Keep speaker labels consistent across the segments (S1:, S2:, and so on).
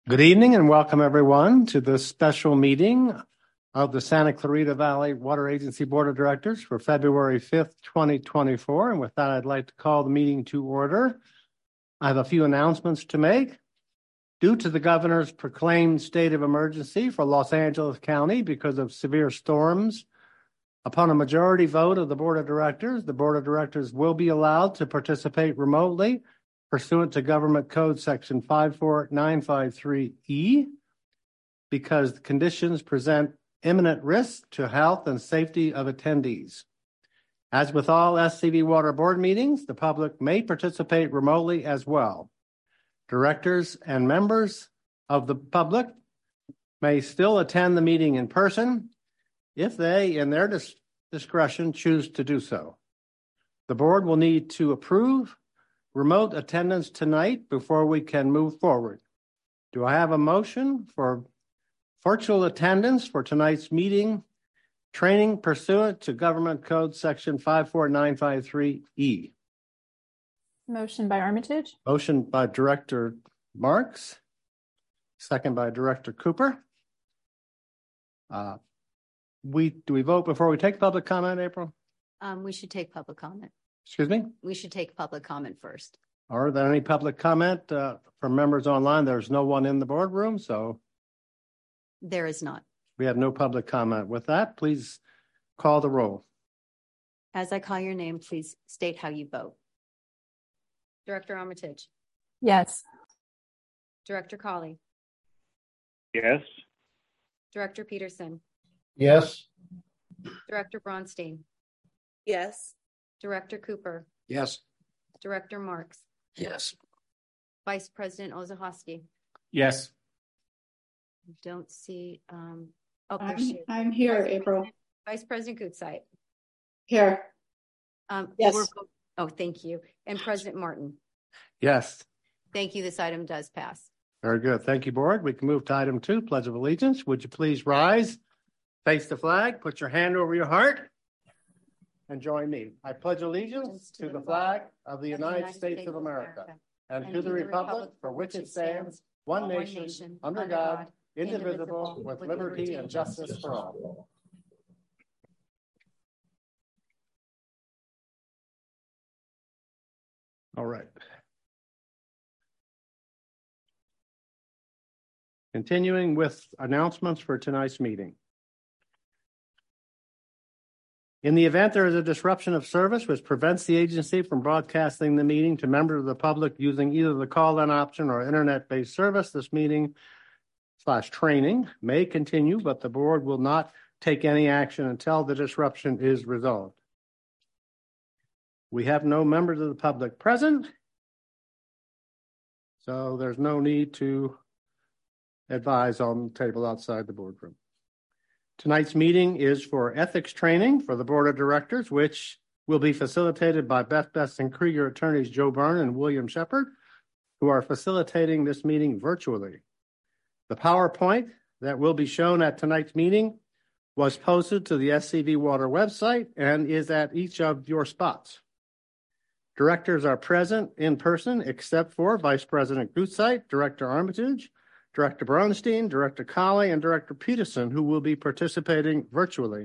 S1: Good evening and welcome everyone to this special meeting of the Santa Clarita Valley Water Agency Board of Directors for February 5th, 2024. And with that, I'd like to call the meeting to order. I have a few announcements to make. Due to the governor's proclaimed state of emergency for Los Angeles County because of severe storms, upon a majority vote of the Board of Directors will be allowed to participate remotely pursuant to Government Code Section 54953E, because the conditions present imminent risk to health and safety of attendees. As with all SCV Water Board meetings, the public may participate remotely as well. Directors and members of the public may still attend the meeting in person if they, in their discretion, choose to do so. The board will need to approve remote attendance tonight before we can move forward. Do I have a motion for virtual attendance for tonight's meeting, training pursuant to Government Code Section 54953E?
S2: Motion by Armitage.
S1: Motion by Director Marks. Second by Director Cooper. Do we vote before we take public comment, April?
S3: We should take public comment.
S1: Excuse me?
S3: We should take public comment first.
S1: Are there any public comment from members online? There's no one in the boardroom, so.
S3: There is not.
S1: We have no public comment. With that, please call the roll.
S3: As I call your name, please state how you vote. Director Armitage.
S2: Yes.
S3: Director Colley.
S4: Yes.
S3: Director Peterson.
S4: Yes.
S3: Director Bronstein.
S5: Yes.
S3: Director Cooper.
S4: Yes.
S3: Director Marks.
S4: Yes.
S3: Vice President Ozahoski.
S4: Yes.
S3: Don't see.
S5: I'm here, April.
S3: Vice President Gutzeit.
S5: Here. Yes.
S3: Thank you. And President Martin.
S1: Yes.
S3: Thank you. This item does pass.
S1: Very good. Thank you, board. We can move to item 2, Pledge of Allegiance. Would you please rise, face the flag, put your hand over your heart, and join me. I pledge allegiance to the flag of the United States of America and to the republic for which it stands, one nation, under God, indivisible, with liberty and justice for all. All right. Continuing with announcements for tonight's meeting. In the event there is a disruption of service which prevents the agency from broadcasting the meeting to members of the public using either the call-in option or internet-based service, this meeting/training may continue, but the board will not take any action until the disruption is resolved. We have no members of the public present, so there's no need to advise on the table outside the boardroom. Tonight's meeting is for ethics training for the Board of Directors, which will be facilitated by Beth Best and Krieger attorneys Joe Byrne and William Shepard, who are facilitating this meeting virtually. The PowerPoint that will be shown at tonight's meeting was posted to the SCV Water website and is at each of your spots. Directors are present in person except for Vice President Gutzeit, Director Armitage, Director Bronstein, Director Colley, and Director Peterson, who will be participating virtually.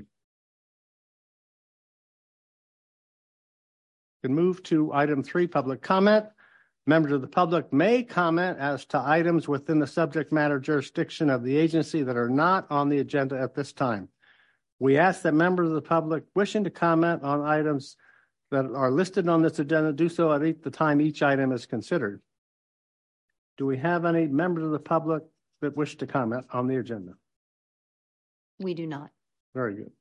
S1: We can move to item 3, public comment. Members of the public may comment as to items within the subject matter jurisdiction of the agency that are not on the agenda at this time. We ask that members of the public wishing to comment on items that are listed on this agenda do so at the time each item is considered. Do we have any members of the public that wish to comment on the agenda?
S3: We do not.
S1: Very good.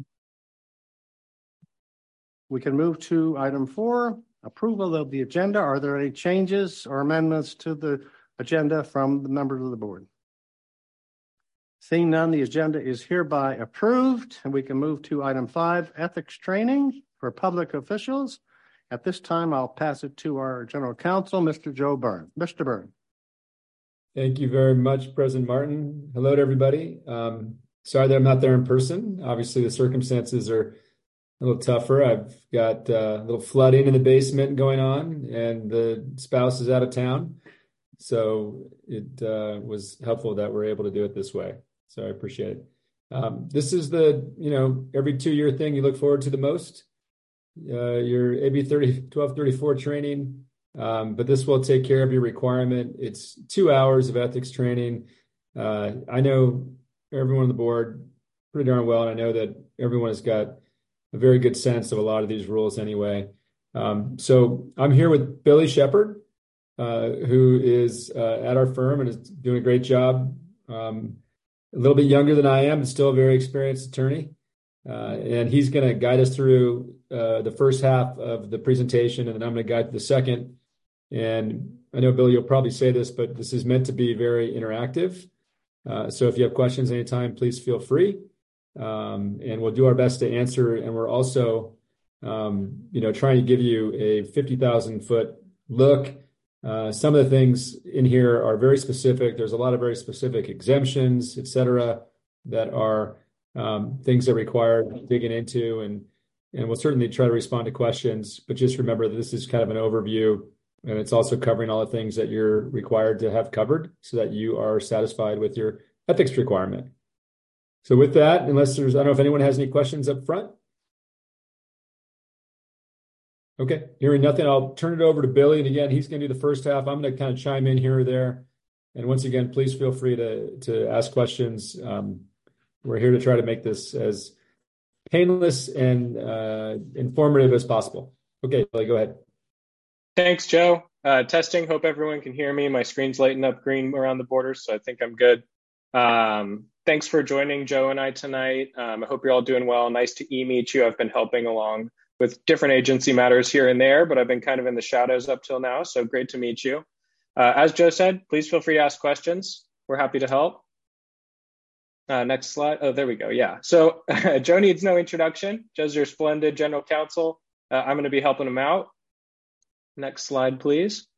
S1: We can move to item 4, approval of the agenda. Are there any changes or amendments to the agenda from the members of the board? Seeing none, the agenda is hereby approved, and we can move to item 5, ethics training for public officials. At this time, I'll pass it to our General Counsel, Mr. Joe Byrne. Mr. Byrne.
S6: Thank you very much, President Martin. Hello to everybody. Sorry that I'm not there in person. Obviously, the circumstances are a little tougher. I've got a little flooding in the basement going on, and the spouse is out of town. So it was helpful that we're able to do it this way. So I appreciate it. This is the, every 2-year thing you look forward to the most, your AB 1234 training. But this will take care of your requirement. It's 2 hours of ethics training. I know everyone on the board pretty darn well, and I know that everyone has got a very good sense of a lot of these rules anyway. So I'm here with Billy Shepard, who is at our firm and is doing a great job. A little bit younger than I am, but still a very experienced attorney. And he's going to guide us through the first half of the presentation, and then I'm going to guide the second. And I know, Billy, you'll probably say this, but this is meant to be very interactive. So if you have questions anytime, please feel free. And we'll do our best to answer. And we're also, trying to give you a 50,000-foot look. Some of the things in here are very specific. There's a lot of very specific exemptions, et cetera, that are things that require digging into. And we'll certainly try to respond to questions. But just remember that this is kind of an overview. And it's also covering all the things that you're required to have covered so that you are satisfied with your ethics requirement. So with that, I don't know if anyone has any questions up front. Okay, hearing nothing, I'll turn it over to Billy. And again, he's going to do the first half. I'm going to kind of chime in here or there. And once again, please feel free to ask questions. We're here to try to make this as painless and informative as possible. Okay, Billy, go ahead.
S7: Thanks, Joe. Testing. Hope everyone can hear me. My screen's lighting up green around the borders, so I think I'm good. Thanks for joining Joe and I tonight. I hope you're all doing well. Nice to meet you. I've been helping along with different agency matters here and there, but I've been kind of in the shadows up till now, so great to meet you. As Joe said, please feel free to ask questions. We're happy to help. Next slide. Oh, there we go. Yeah. So Joe needs no introduction. Joe's your splendid general counsel. I'm going to be helping him out. Next slide, please.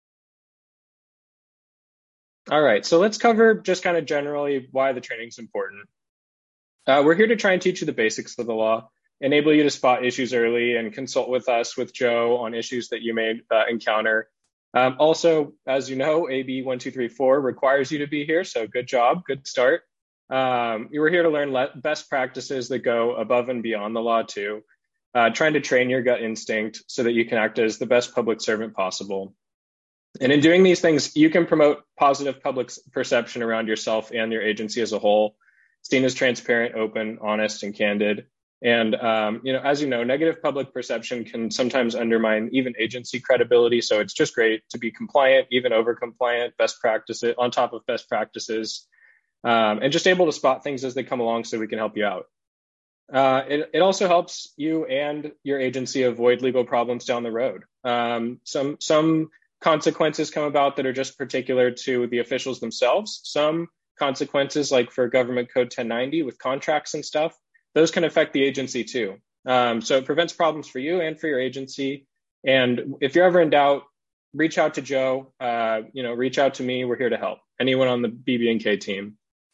S7: All right, so let's cover just kind of generally why the training is important. We're here to try and teach you the basics of the law, enable you to spot issues early, and consult with us, with Joe, on issues that you may encounter. Also, as you know, AB 1234 requires you to be here, so good job, good start. You were here to learn best practices that go above and beyond the law too. Trying to train your gut instinct so that you can act as the best public servant possible. And in doing these things, you can promote positive public perception around yourself and your agency as a whole, seen as transparent, open, honest, and candid. And, as you know, negative public perception can sometimes undermine even agency credibility. So it's just great to be compliant, even over compliant, best practices, on top of best practices, and just able to spot things as they come along so we can help you out. It also helps you and your agency avoid legal problems down the road. Some consequences come about that are just particular to the officials themselves. Some consequences, like for Government Code 1090 with contracts and stuff, those can affect the agency too. So it prevents problems for you and for your agency. And if you're ever in doubt, reach out to Joe, reach out to me. We're here to help. Anyone on the BB&K team.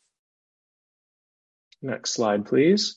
S7: Next slide, please.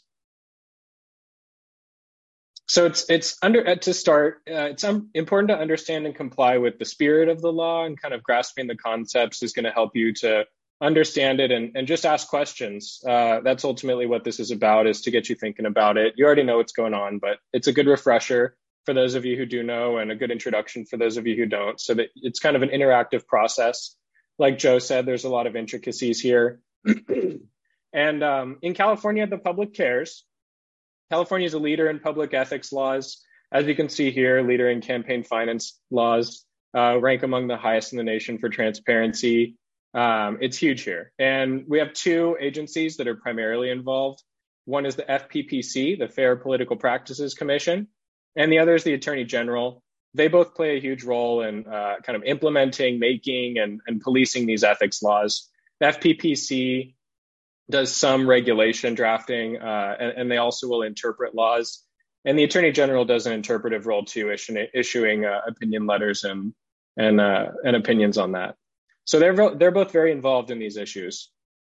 S7: So it's important to understand and comply with the spirit of the law, and kind of grasping the concepts is going to help you to understand it and just ask questions. That's ultimately what this is about, is to get you thinking about it. You already know what's going on, but it's a good refresher for those of you who do know, and a good introduction for those of you who don't, so that it's kind of an interactive process. Like Joe said, there's a lot of intricacies here. And in California, the public cares. California is a leader in public ethics laws. As you can see here, leader in campaign finance laws, rank among the highest in the nation for transparency. It's huge here. And we have two agencies that are primarily involved. One is the FPPC, the Fair Political Practices Commission, and the other is the Attorney General. They both play a huge role in kind of implementing, making, and policing these ethics laws. The FPPC does some regulation drafting, and they also will interpret laws. And the Attorney General does an interpretive role too, issuing opinion letters and opinions on that. So they're both very involved in these issues.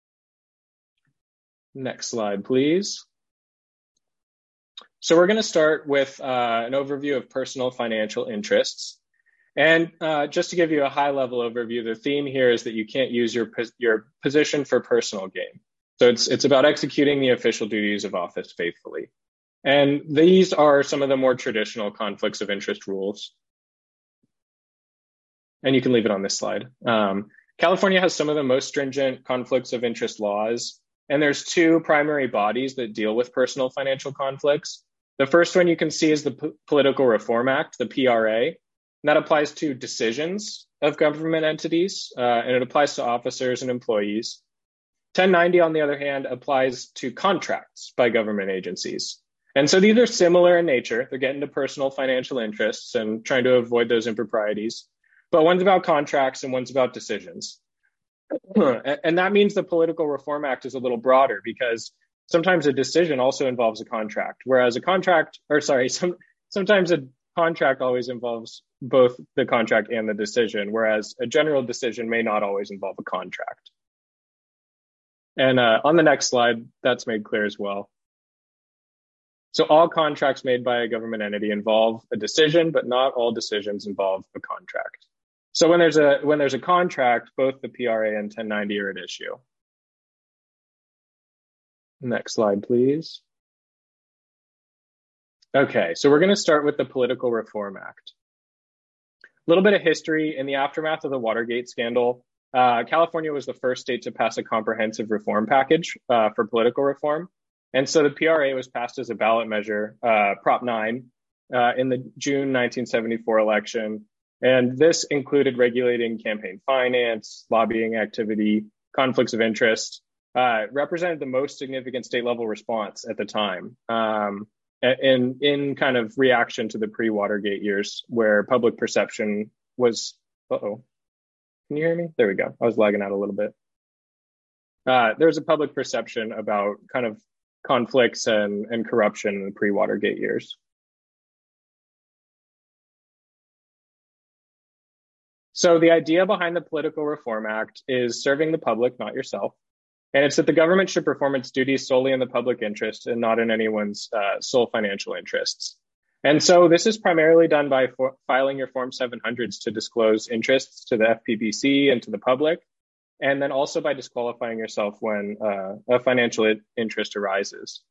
S7: Next slide, please. So we're going to start with an overview of personal financial interests. And just to give you a high-level overview, the theme here is that you can't use your position for personal gain. So it's about executing the official duties of office faithfully. And these are some of the more traditional conflicts of interest rules. And you can leave it on this slide. California has some of the most stringent conflicts of interest laws. And there's two primary bodies that deal with personal financial conflicts. The first one you can see is the Political Reform Act, the PRA. And that applies to decisions of government entities, and it applies to officers and employees. 1090, on the other hand, applies to contracts by government agencies. And so these are similar in nature. They're getting to personal financial interests and trying to avoid those improprieties. But one's about contracts and one's about decisions. And that means the Political Reform Act is a little broader because sometimes a decision also involves a contract, whereas sometimes a contract always involves both the contract and the decision, whereas a general decision may not always involve a contract. And on the next slide, that's made clear as well. So all contracts made by a government entity involve a decision, but not all decisions involve a contract. So when there's a contract, both the PRA and 1090 are at issue. Next slide, please. Okay, so we're going to start with the Political Reform Act. A little bit of history. In the aftermath of the Watergate scandal, California was the first state to pass a comprehensive reform package for political reform. And so the PRA was passed as a ballot measure, Prop 9, in the June 1974 election. And this included regulating campaign finance, lobbying activity, conflicts of interest, represented the most significant state level response at the time. In kind of reaction to the pre-Watergate years where public perception was, can you hear me? There we go. I was lagging out a little bit. There's a public perception about kind of conflicts and corruption in the pre-Watergate years. So the idea behind the Political Reform Act is serving the public, not yourself. And it's that the government should perform its duties solely in the public interest and not in anyone's sole financial interests. And so this is primarily done by filing your Form 700s to disclose interests to the FPPC and to the public, and then also by disqualifying yourself when a financial interest arises.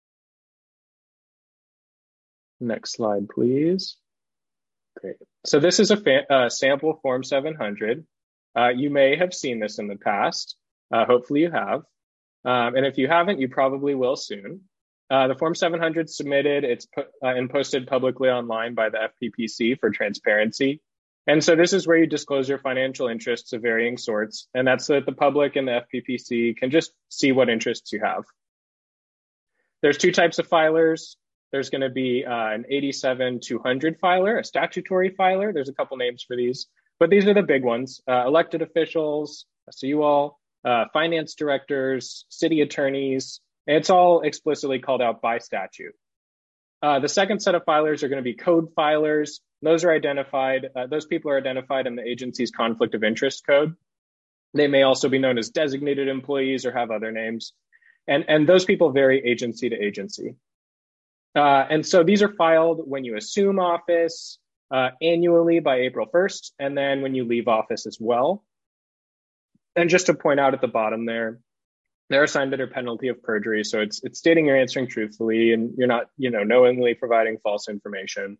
S7: Next slide, please. Great. So this is a sample Form 700. You may have seen this in the past. Hopefully you have. And if you haven't, you probably will soon. The Form 700 submitted, it's put and posted publicly online by the FPPC for transparency. And so this is where you disclose your financial interests of varying sorts. And that's so that the public and the FPPC can just see what interests you have. There's two types of filers. There's going to be an 87-200 filer, a statutory filer. There's a couple names for these, but these are the big ones. Elected officials, so you all, finance directors, city attorneys. It's all explicitly called out by statute. The second set of filers are going to be code filers. Those are identified. Those people are identified in the agency's conflict of interest code. They may also be known as designated employees or have other names. And those people vary agency to agency. And so these are filed when you assume office annually by April 1st, and then when you leave office as well. And just to point out at the bottom there, they're signed under penalty of perjury. So it's stating you're answering truthfully and you're not, knowingly providing false information.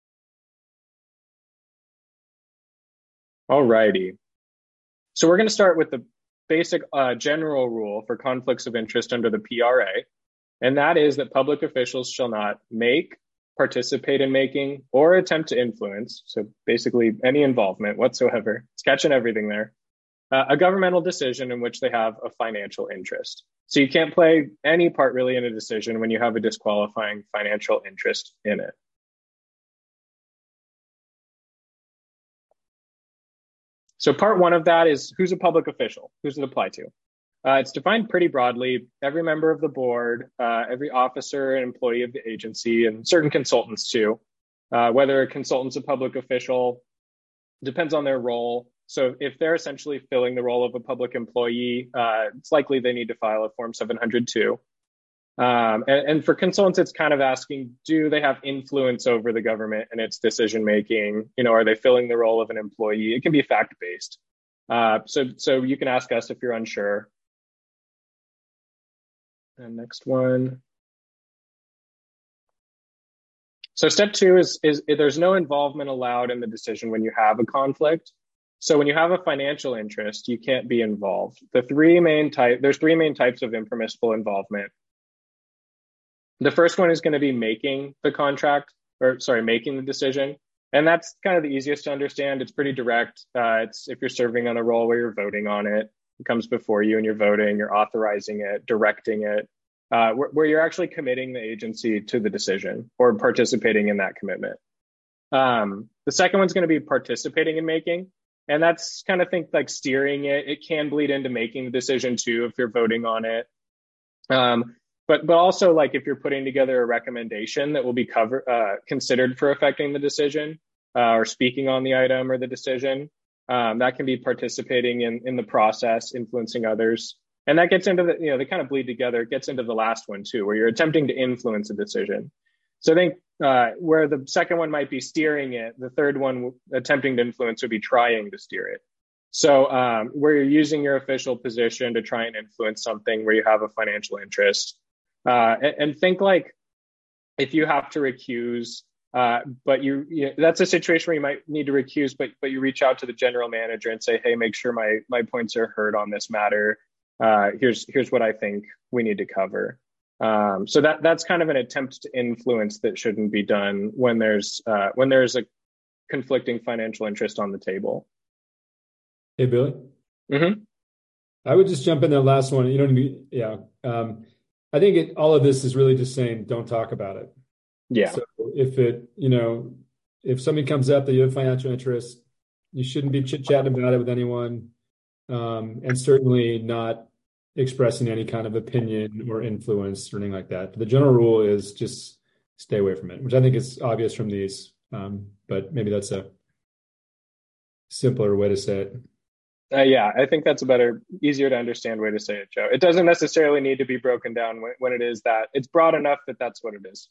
S7: All righty. So we're going to start with the basic general rule for conflicts of interest under the PRA. And that is that public officials shall not make, participate in making, or attempt to influence, so basically any involvement whatsoever, it's catching everything there, a governmental decision in which they have a financial interest. So you can't play any part really in a decision when you have a disqualifying financial interest in it. So part one of that is who's a public official? Who's it apply to? It's defined pretty broadly. Every member of the board, every officer and employee of the agency, and certain consultants too. Whether a consultant's a public official depends on their role. So if they're essentially filling the role of a public employee, it's likely they need to file a Form 700 too. And for consultants, it's kind of asking, do they have influence over the government and its decision making? Are they filling the role of an employee? It can be fact-based. So you can ask us if you're unsure. And next one. So step 2 is there's no involvement allowed in the decision when you have a conflict. So when you have a financial interest, you can't be involved. There's 3 main types of impermissible involvement. The first one is going to be making the decision. And that's kind of the easiest to understand. It's pretty direct. It's if you're serving on a role where you're voting on it, it comes before you and you're voting, you're authorizing it, directing it, where you're actually committing the agency to the decision or participating in that commitment. The second one's going to be participating in making. And that's kind of think like steering it. It can bleed into making the decision too if you're voting on it. But also like if you're putting together a recommendation that will be considered for affecting the decision or speaking on the item or the decision, that can be participating in the process, influencing others. And that gets into they kind of bleed together. It gets into the last one too, where you're attempting to influence a decision. So I think where the second one might be steering it, the third one, attempting to influence, would be trying to steer it. So where you're using your official position to try and influence something where you have a financial interest. And think like if you have to recuse, but that's a situation where you might need to recuse, but you reach out to the general manager and say, hey, make sure my points are heard on this matter. Here's what I think we need to cover. So that's kind of an attempt to influence that shouldn't be done when there's a conflicting financial interest on the table.
S6: Hey, Billy.
S7: Mm-hmm.
S6: I would just jump in that last one. I think all of this is really just saying, don't talk about it.
S7: Yeah.
S6: So if something comes up that you have financial interest, you shouldn't be chit-chatting about it with anyone, and certainly not expressing any kind of opinion or influence or anything like that. But the general rule is just stay away from it, which I think is obvious from these, but maybe that's a simpler way to say it.
S7: Yeah, I think that's a better, easier to understand way to say it, Joe. It doesn't necessarily need to be broken down when it is that. It's broad enough that that's what it is.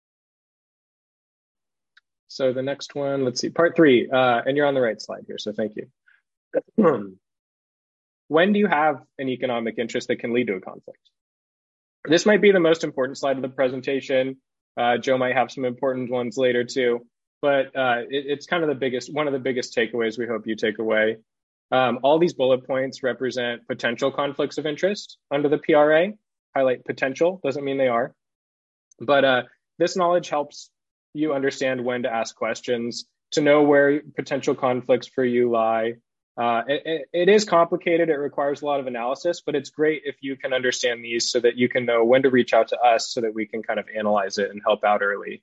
S7: So the next one, let's see, part 3, and you're on the right slide here, so thank you. When do you have an economic interest that can lead to a conflict? This might be the most important slide of the presentation. Joe might have some important ones later too, but it's kind of one of the biggest takeaways we hope you take away. All these bullet points represent potential conflicts of interest under the PRA. Highlight potential, doesn't mean they are. But this knowledge helps you understand when to ask questions, to know where potential conflicts for you lie. It is complicated. It requires a lot of analysis, but it's great if you can understand these so that you can know when to reach out to us so that we can kind of analyze it and help out early.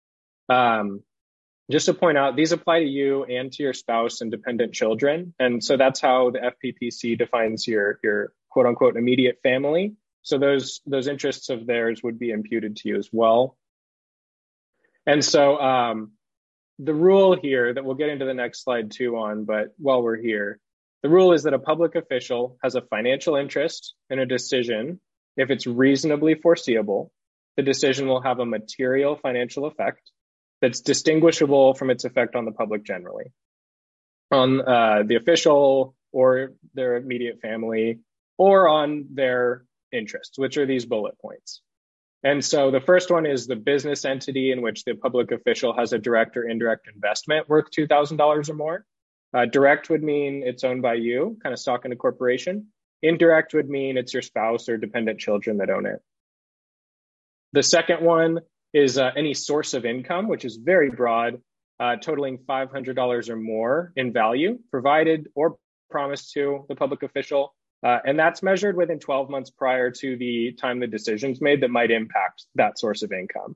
S7: Just to point out, these apply to you and to your spouse and dependent children. And so that's how the FPPC defines your quote unquote immediate family. So those interests of theirs would be imputed to you as well. And so the rule here that we'll get into the next slide too on, but while we're here, the rule is that a public official has a financial interest in a decision. If it's reasonably foreseeable, the decision will have a material financial effect that's distinguishable from its effect on the public generally, on the official or their immediate family, or on their interests, which are these bullet points. And so the first one is the business entity in which the public official has a direct or indirect investment worth $2,000 or more. Direct would mean it's owned by you, kind of stock in a corporation. Indirect would mean it's your spouse or dependent children that own it. The second one is any source of income, which is very broad, totaling $500 or more in value, provided or promised to the public official. And that's measured within 12 months prior to the time the decision's made that might impact that source of income.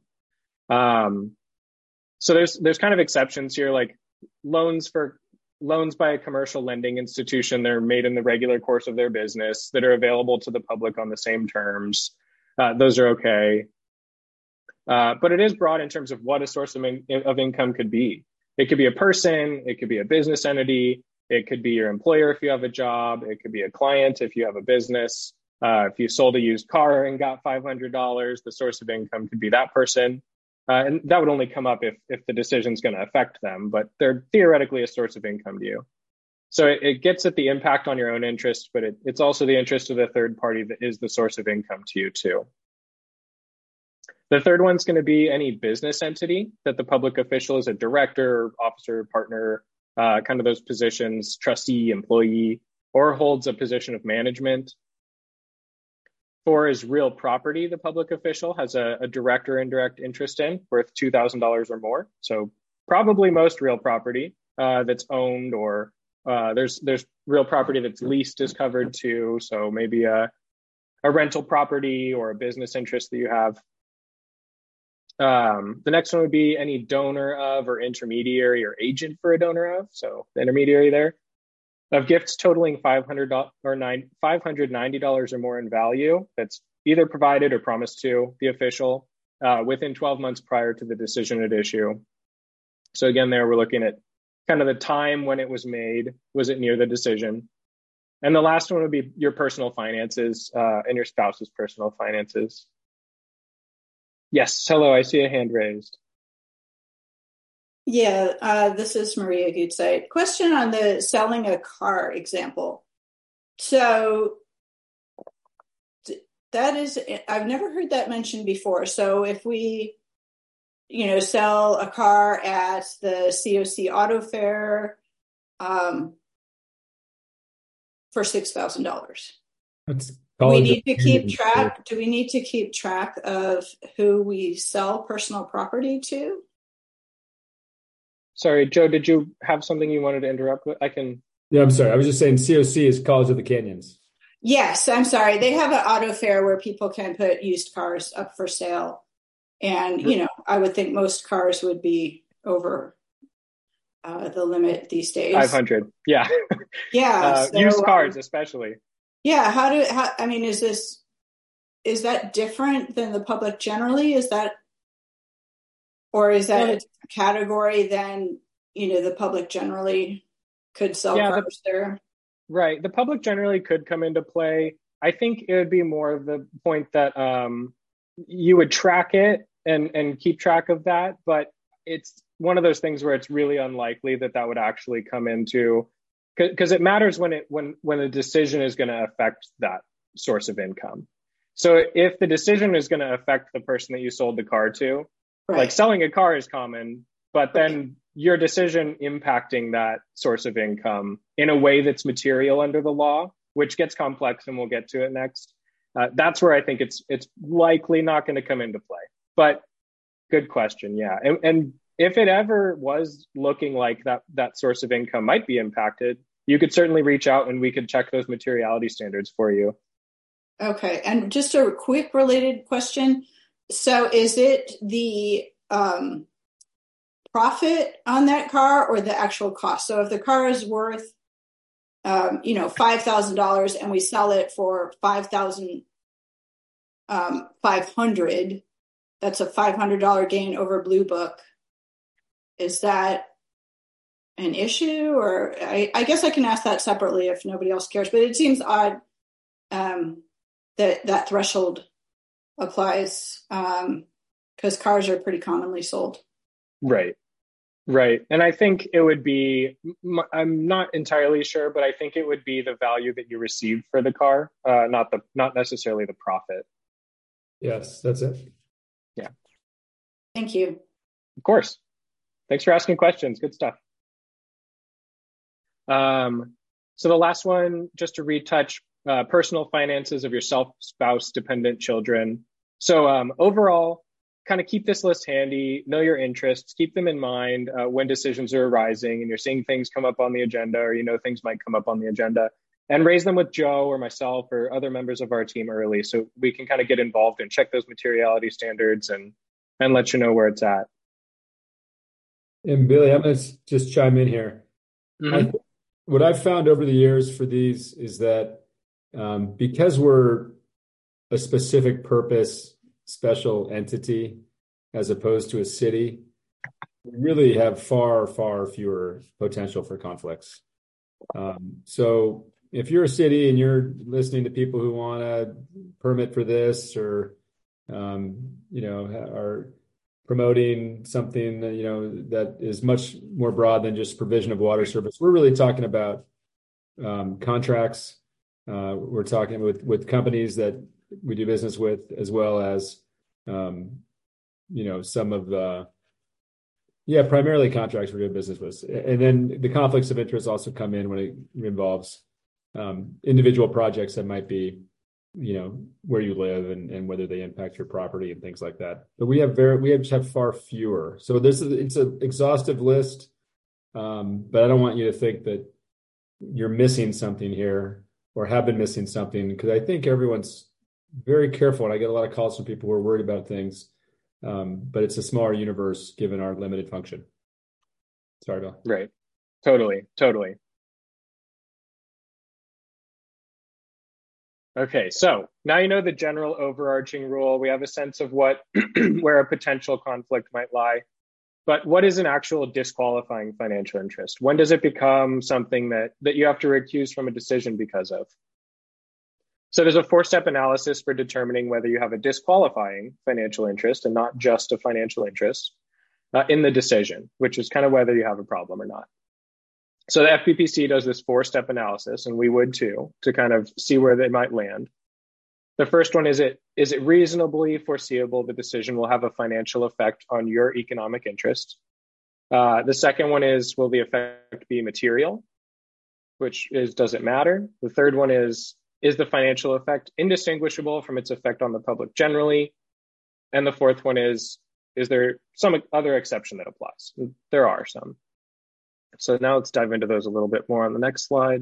S7: So there's kind of exceptions here, like loans by a commercial lending institution. They're made in the regular course of their business that are available to the public on the same terms. Those are okay. But it is broad in terms of what a source of income could be. It could be a person, it could be a business entity, it could be your employer if you have a job, it could be a client if you have a business. If you sold a used car and got $500, the source of income could be that person. And that would only come up if the decision is going to affect them, but they're theoretically a source of income to you. So it gets at the impact on your own interest, but it's also the interest of the third party that is the source of income to you too. The third one's going to be any business entity that the public official is a director, officer, partner, kind of those positions, trustee, employee, or holds a position of management. 4 is real property the public official has a direct or indirect interest in, worth $2,000 or more. So probably most real property that's owned, or there's real property that's leased is covered too. So maybe a rental property or a business interest that you have. The next one would be any donor of or intermediary or agent for a donor of. So the intermediary there. Of gifts totaling $590 or more in value, that's either provided or promised to the official within 12 months prior to the decision at issue. So again, there we're looking at kind of the time when it was made. Was it near the decision? And the last one would be your personal finances and your spouse's personal finances. Yes, hello, I see a hand raised.
S5: Yeah, this is Maria Goodside. Question on the selling a car example. So that is, I've never heard that mentioned before. So if we, sell a car at the COC Auto Fair for $6,000. Do we need to keep track? Do we need to keep track of who we sell personal property to?
S7: Sorry, Joe, did you have something you wanted to interrupt with?
S6: Yeah, I'm sorry. I was just saying COC is College of the Canyons.
S5: Yes, I'm sorry. They have an auto fair where people can put used cars up for sale. And, I would think most cars would be over the limit these days.
S7: 500. Yeah.
S5: Yeah.
S7: Used cars, especially.
S5: Yeah. Is that different than the public generally? Or is that a category than, the public generally could sell cars there?
S7: Right. The public generally could come into play. I think it would be more of the point that you would track it and keep track of that. But it's one of those things where it's really unlikely that would actually come into, because it matters when a decision is going to affect that source of income. So if the decision is going to affect the person that you sold the car to, right. Like selling a car is common, but then your decision impacting that source of income in a way that's material under the law, which gets complex and we'll get to it next. That's where I think it's likely not going to come into play. But good question, yeah. And if it ever was looking like that source of income might be impacted, you could certainly reach out and we could check those materiality standards for you. Okay, and just a quick related question.
S5: So is it the profit on that car or the actual cost? So if the car is worth, $5,000 and we sell it for $5,500, that's a $500 gain over Blue Book. Is that an issue? Or I guess I can ask that separately if nobody else cares, but it seems odd that threshold applies because cars are pretty commonly sold.
S7: Right. And I think it would be, I'm not entirely sure, but I think it would be the value that you received for the car, not necessarily the profit.
S6: Yes, that's it.
S7: Yeah.
S5: Thank you.
S7: Of course. Thanks for asking questions. Good stuff. So the last one, just to retouch, personal finances of yourself, spouse, dependent children. So overall, kind of keep this list handy, know your interests, keep them in mind when decisions are arising and you're seeing things come up on the agenda, or things might come up on the agenda, and raise them with Joe or myself or other members of our team early so we can kind of get involved and check those materiality standards and let you know where it's at.
S6: And Billy, I'm going to just chime in here.
S7: Mm-hmm.
S6: What I've found over the years for these is that because we're a specific purpose special entity as opposed to a city, we really have far, far fewer potential for conflicts. So if you're a city and you're listening to people who want a permit for this or, are promoting something, that is much more broad than just provision of water service, we're really talking about contracts. We're talking with companies that we do business with, as well as, some of the, primarily contracts we're doing business with. And then the conflicts of interest also come in when it involves individual projects that might be, where you live and whether they impact your property and things like that. But we just have far fewer. So it's an exhaustive list, but I don't want you to think that you're missing something here or have been missing something, because I think everyone's very careful, and I get a lot of calls from people who are worried about things. But it's a smaller universe given our limited function. Sorry, Bill.
S7: Right. Totally. Okay, so now you know the general overarching rule. We have a sense of where a potential conflict might lie. But what is an actual disqualifying financial interest? When does it become something that you have to recuse from a decision because of? So there's a 4-step analysis for determining whether you have a disqualifying financial interest and not just a financial interest in the decision, which is kind of whether you have a problem or not. So the FPPC does this 4-step analysis, and we would too, to kind of see where they might land. The first one is it reasonably foreseeable the decision will have a financial effect on your economic interest? The second one is, will the effect be material? Which is, does it matter? The third one is the financial effect indistinguishable from its effect on the public generally? And the fourth one is there some other exception that applies? There are some. So now let's dive into those a little bit more on the next slide.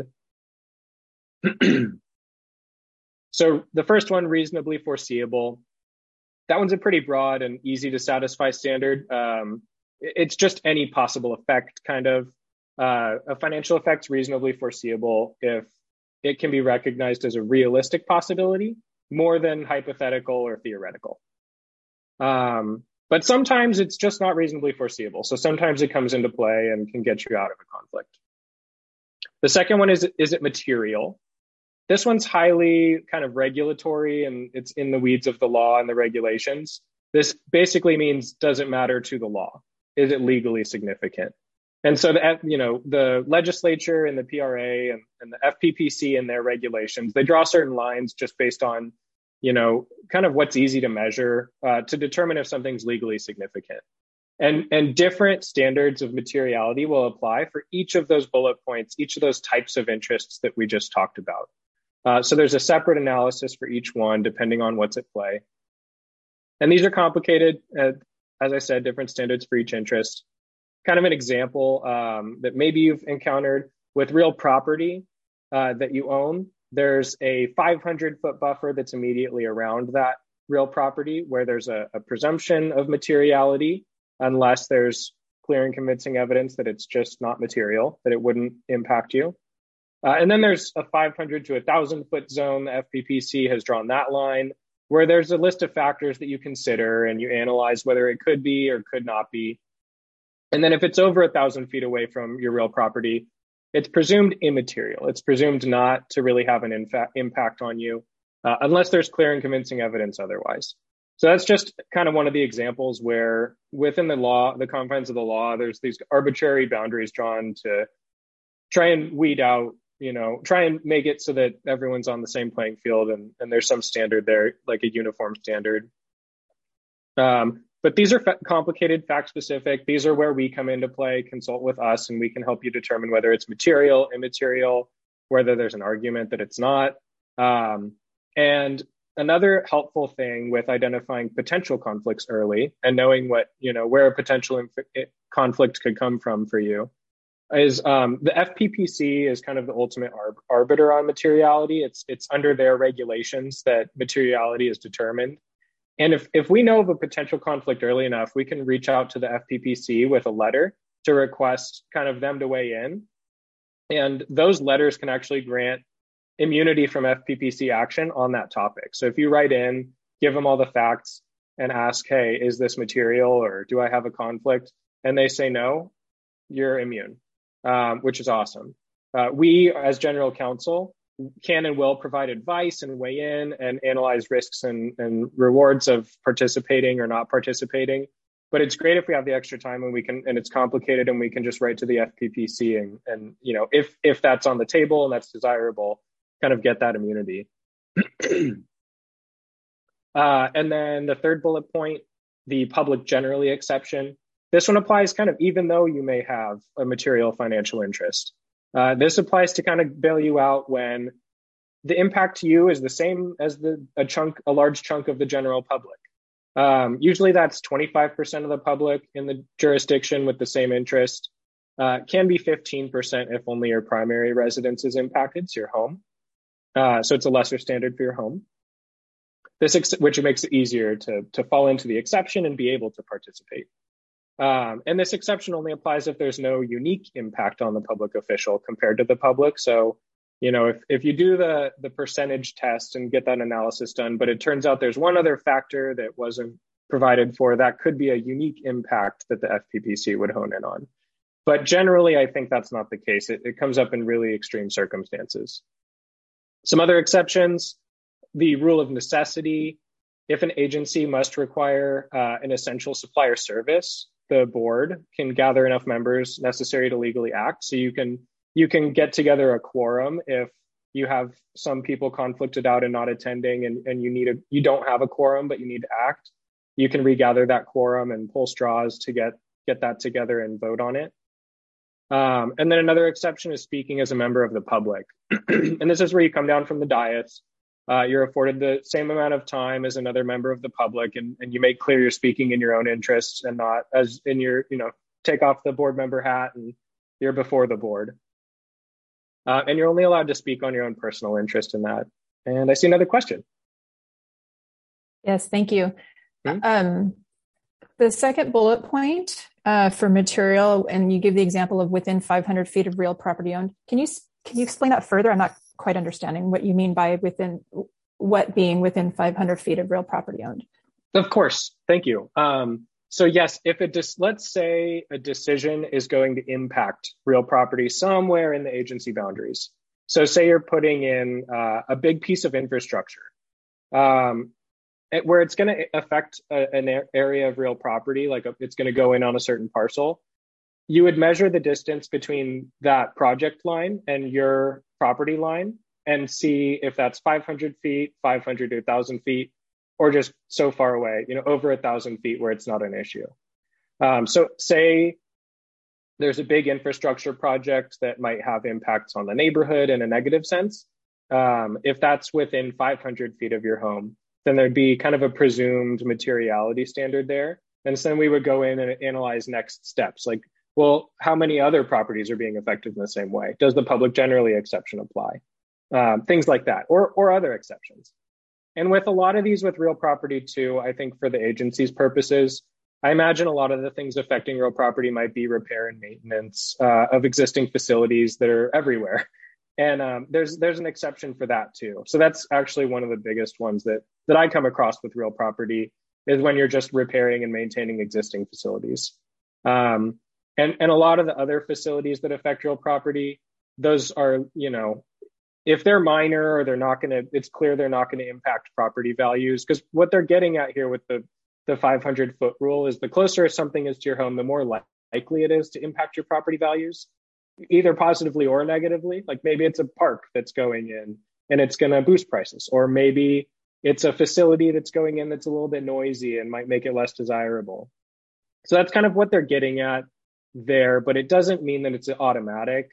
S7: So the first one, reasonably foreseeable. That one's a pretty broad and easy to satisfy standard. It's just any possible effect, kind of. A financial effect's reasonably foreseeable if it can be recognized as a realistic possibility more than hypothetical or theoretical. But sometimes it's just not reasonably foreseeable. So sometimes it comes into play and can get you out of a conflict. The second one is it material? This one's highly kind of regulatory, and it's in the weeds of the law and the regulations. This basically means, does it matter to the law? Is it legally significant? And so the legislature and the PRA and the FPPC and their regulations, they draw certain lines just based on, kind of what's easy to measure to determine if something's legally significant. And different standards of materiality will apply for each of those bullet points, each of those types of interests that we just talked about. So there's a separate analysis for each one, depending on what's at play. And these are complicated, as I said, different standards for each interest. Kind of an example that maybe you've encountered with real property that you own. There's a 500-foot buffer that's immediately around that real property where there's a presumption of materiality, unless there's clear and convincing evidence that it's just not material, that it wouldn't impact you. And then there's a 500 to 1,000-foot zone. The FPPC has drawn that line where there's a list of factors that you consider and you analyze whether it could be or could not be. And then if it's over 1,000 feet away from your real property, it's presumed immaterial. It's presumed not to really have an impact on you unless there's clear and convincing evidence otherwise. So that's just kind of one of the examples where within the law, the confines of the law, there's these arbitrary boundaries drawn to try and weed out, try and make it so that everyone's on the same playing field and there's some standard there, like a uniform standard. But these are complicated, fact-specific. These are where we come into play, consult with us, and we can help you determine whether it's material, immaterial, whether there's an argument that it's not. And another helpful thing with identifying potential conflicts early and knowing where a potential conflict could come from for you is the FPPC is kind of the ultimate arbiter on materiality. It's under their regulations that materiality is determined. And if we know of a potential conflict early enough, we can reach out to the FPPC with a letter to request kind of them to weigh in. And those letters can actually grant immunity from FPPC action on that topic. So if you write in, give them all the facts and ask, hey, is this material or do I have a conflict? And they say no, you're immune, which is awesome. We, as general counsel, can and will provide advice and weigh in and analyze risks and rewards of participating or not participating. But it's great if we have the extra time and we can, and it's complicated and we can just write to the FPPC and if that's on the table and that's desirable, kind of get that immunity. And then the third bullet point, the public generally exception. This one applies kind of even though you may have a material financial interest. This applies to kind of bail you out when the impact to you is the same as a large chunk of the general public. Usually that's 25% of the public in the jurisdiction with the same interest. Can be 15% if only your primary residence is impacted, so your home. So it's a lesser standard for your home. Which makes it easier to fall into the exception and be able to participate. And this exception only applies if there's no unique impact on the public official compared to the public. So, if you do the percentage test and get that analysis done, but it turns out there's one other factor that wasn't provided for, that could be a unique impact that the FPPC would hone in on. But generally, I think that's not the case. It comes up in really extreme circumstances. Some other exceptions, the rule of necessity. If an agency must require an essential supplier service, the board can gather enough members necessary to legally act. So you can get together a quorum if you have some people conflicted out and not attending and you don't have a quorum, but you need to act. You can regather that quorum and pull straws to get that together and vote on it. And then another exception is speaking as a member of the public. And this is where you come down from the dais. You're afforded the same amount of time as another member of the public, and you make clear you're speaking in your own interests and not as in your, take off the board member hat and you're before the board. And you're only allowed to speak on your own personal interest in that. And I see another question.
S2: Yes, thank you. The second bullet point for material, and you give the example of within 500 feet of real property owned. Can you explain that further? I'm not quite understanding what you mean by being within 500 feet of real property owned.
S7: Of course. Thank you. So yes, let's say a decision is going to impact real property somewhere in the agency boundaries. So say you're putting in a big piece of infrastructure where it's going to affect an area of real property, like it's going to go in on a certain parcel. You would measure the distance between that project line and your property line and see if that's 500 feet, 500 to 1,000 feet, or just so far away, over 1,000 feet where it's not an issue. So say there's a big infrastructure project that might have impacts on the neighborhood in a negative sense. If that's within 500 feet of your home, then there'd be kind of a presumed materiality standard there. And so then we would go in and analyze next steps, like, well, how many other properties are being affected in the same way? Does the public generally exception apply? Things like that, or other exceptions. And with a lot of these with real property too, I think for the agency's purposes, I imagine a lot of the things affecting real property might be repair and maintenance of existing facilities that are everywhere. And there's an exception for that too. So that's actually one of the biggest ones that I come across with real property is when you're just repairing and maintaining existing facilities. And a lot of the other facilities that affect real property, those are, if they're minor or it's clear they're not going to impact property values, because what they're getting at here with the 500-foot rule is the closer something is to your home, the more likely it is to impact your property values, either positively or negatively. Like maybe it's a park that's going in and it's going to boost prices, or maybe it's a facility that's going in that's a little bit noisy and might make it less desirable. So that's kind of what they're getting at there, but it doesn't mean that it's automatic.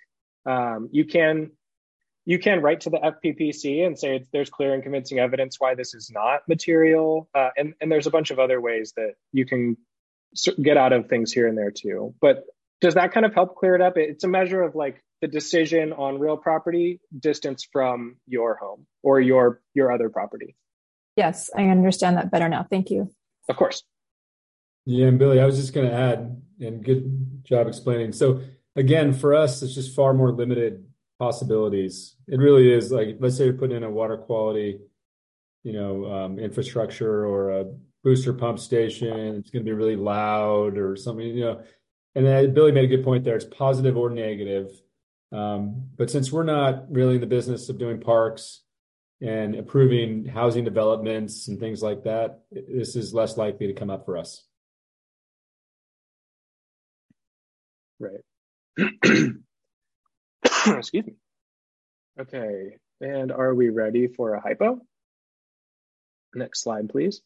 S7: You can write to the FPPC and say there's clear and convincing evidence why this is not material. And there's a bunch of other ways that you can get out of things here and there too. But does that kind of help clear it up? It's a measure of like the decision on real property distance from your home or your other property.
S2: Yes, I understand that better now. Thank you.
S7: Of course.
S6: Yeah, and Billy, I was just going to add, and good job explaining. So again, for us, it's just far more limited possibilities. It really is like, let's say you're putting in a water quality, infrastructure or a booster pump station. It's going to be really loud or something, And then Billy made a good point there. It's positive or negative. But since we're not really in the business of doing parks and approving housing developments and things like that, this is less likely to come up for us.
S7: Right. Excuse me. Okay. And are we ready for a hypo? Next slide, please.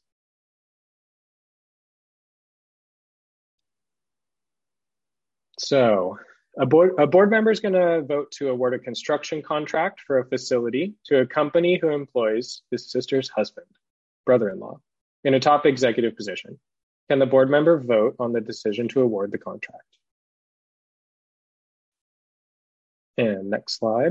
S7: So a board member is going to vote to award a construction contract for a facility to a company who employs his sister's husband, brother-in-law, in a top executive position. Can the board member vote on the decision to award the contract? And next slide.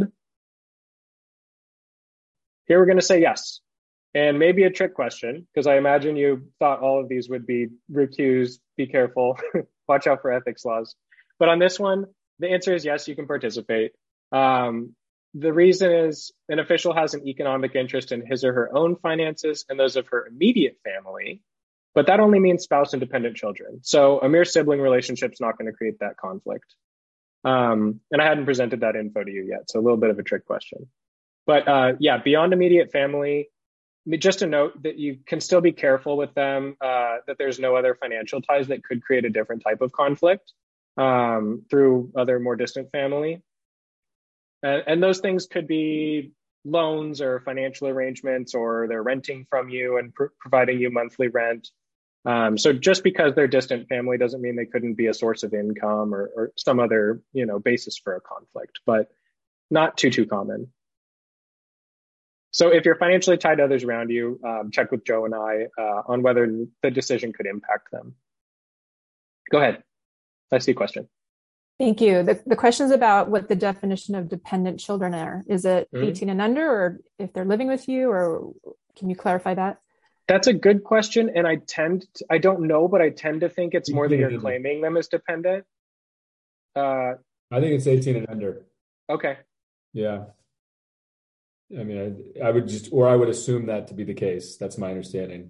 S7: Here we're going to say yes. And maybe a trick question, because I imagine you thought all of these would be recused, be careful, watch out for ethics laws. But on this one, the answer is yes, you can participate. The reason is an official has an economic interest in his or her own finances and those of her immediate family, but that only means spouse and dependent children. So a mere sibling relationship is not going to create that conflict. And I hadn't presented that info to you yet, so a little bit of a trick question. But yeah, beyond immediate family, just a note that you can still be careful with them, that there's no other financial ties that could create a different type of conflict through other more distant family. And those things could be loans or financial arrangements, or they're renting from you and providing you monthly rent. So just because they're distant family doesn't mean they couldn't be a source of income or some other, basis for a conflict, but not too common. So if you're financially tied to others around you, check with Joe and I on whether the decision could impact them. Go ahead. I see a question.
S2: Thank you. The question is about what the definition of dependent children are. Is it 18 and under, or if they're living with you, or can you clarify that?
S7: That's a good question. And I don't know, but I tend to think it's more that you're claiming them as dependent.
S6: I think it's 18 and under.
S7: Okay.
S6: Yeah. I mean, I would assume that to be the case. That's my understanding.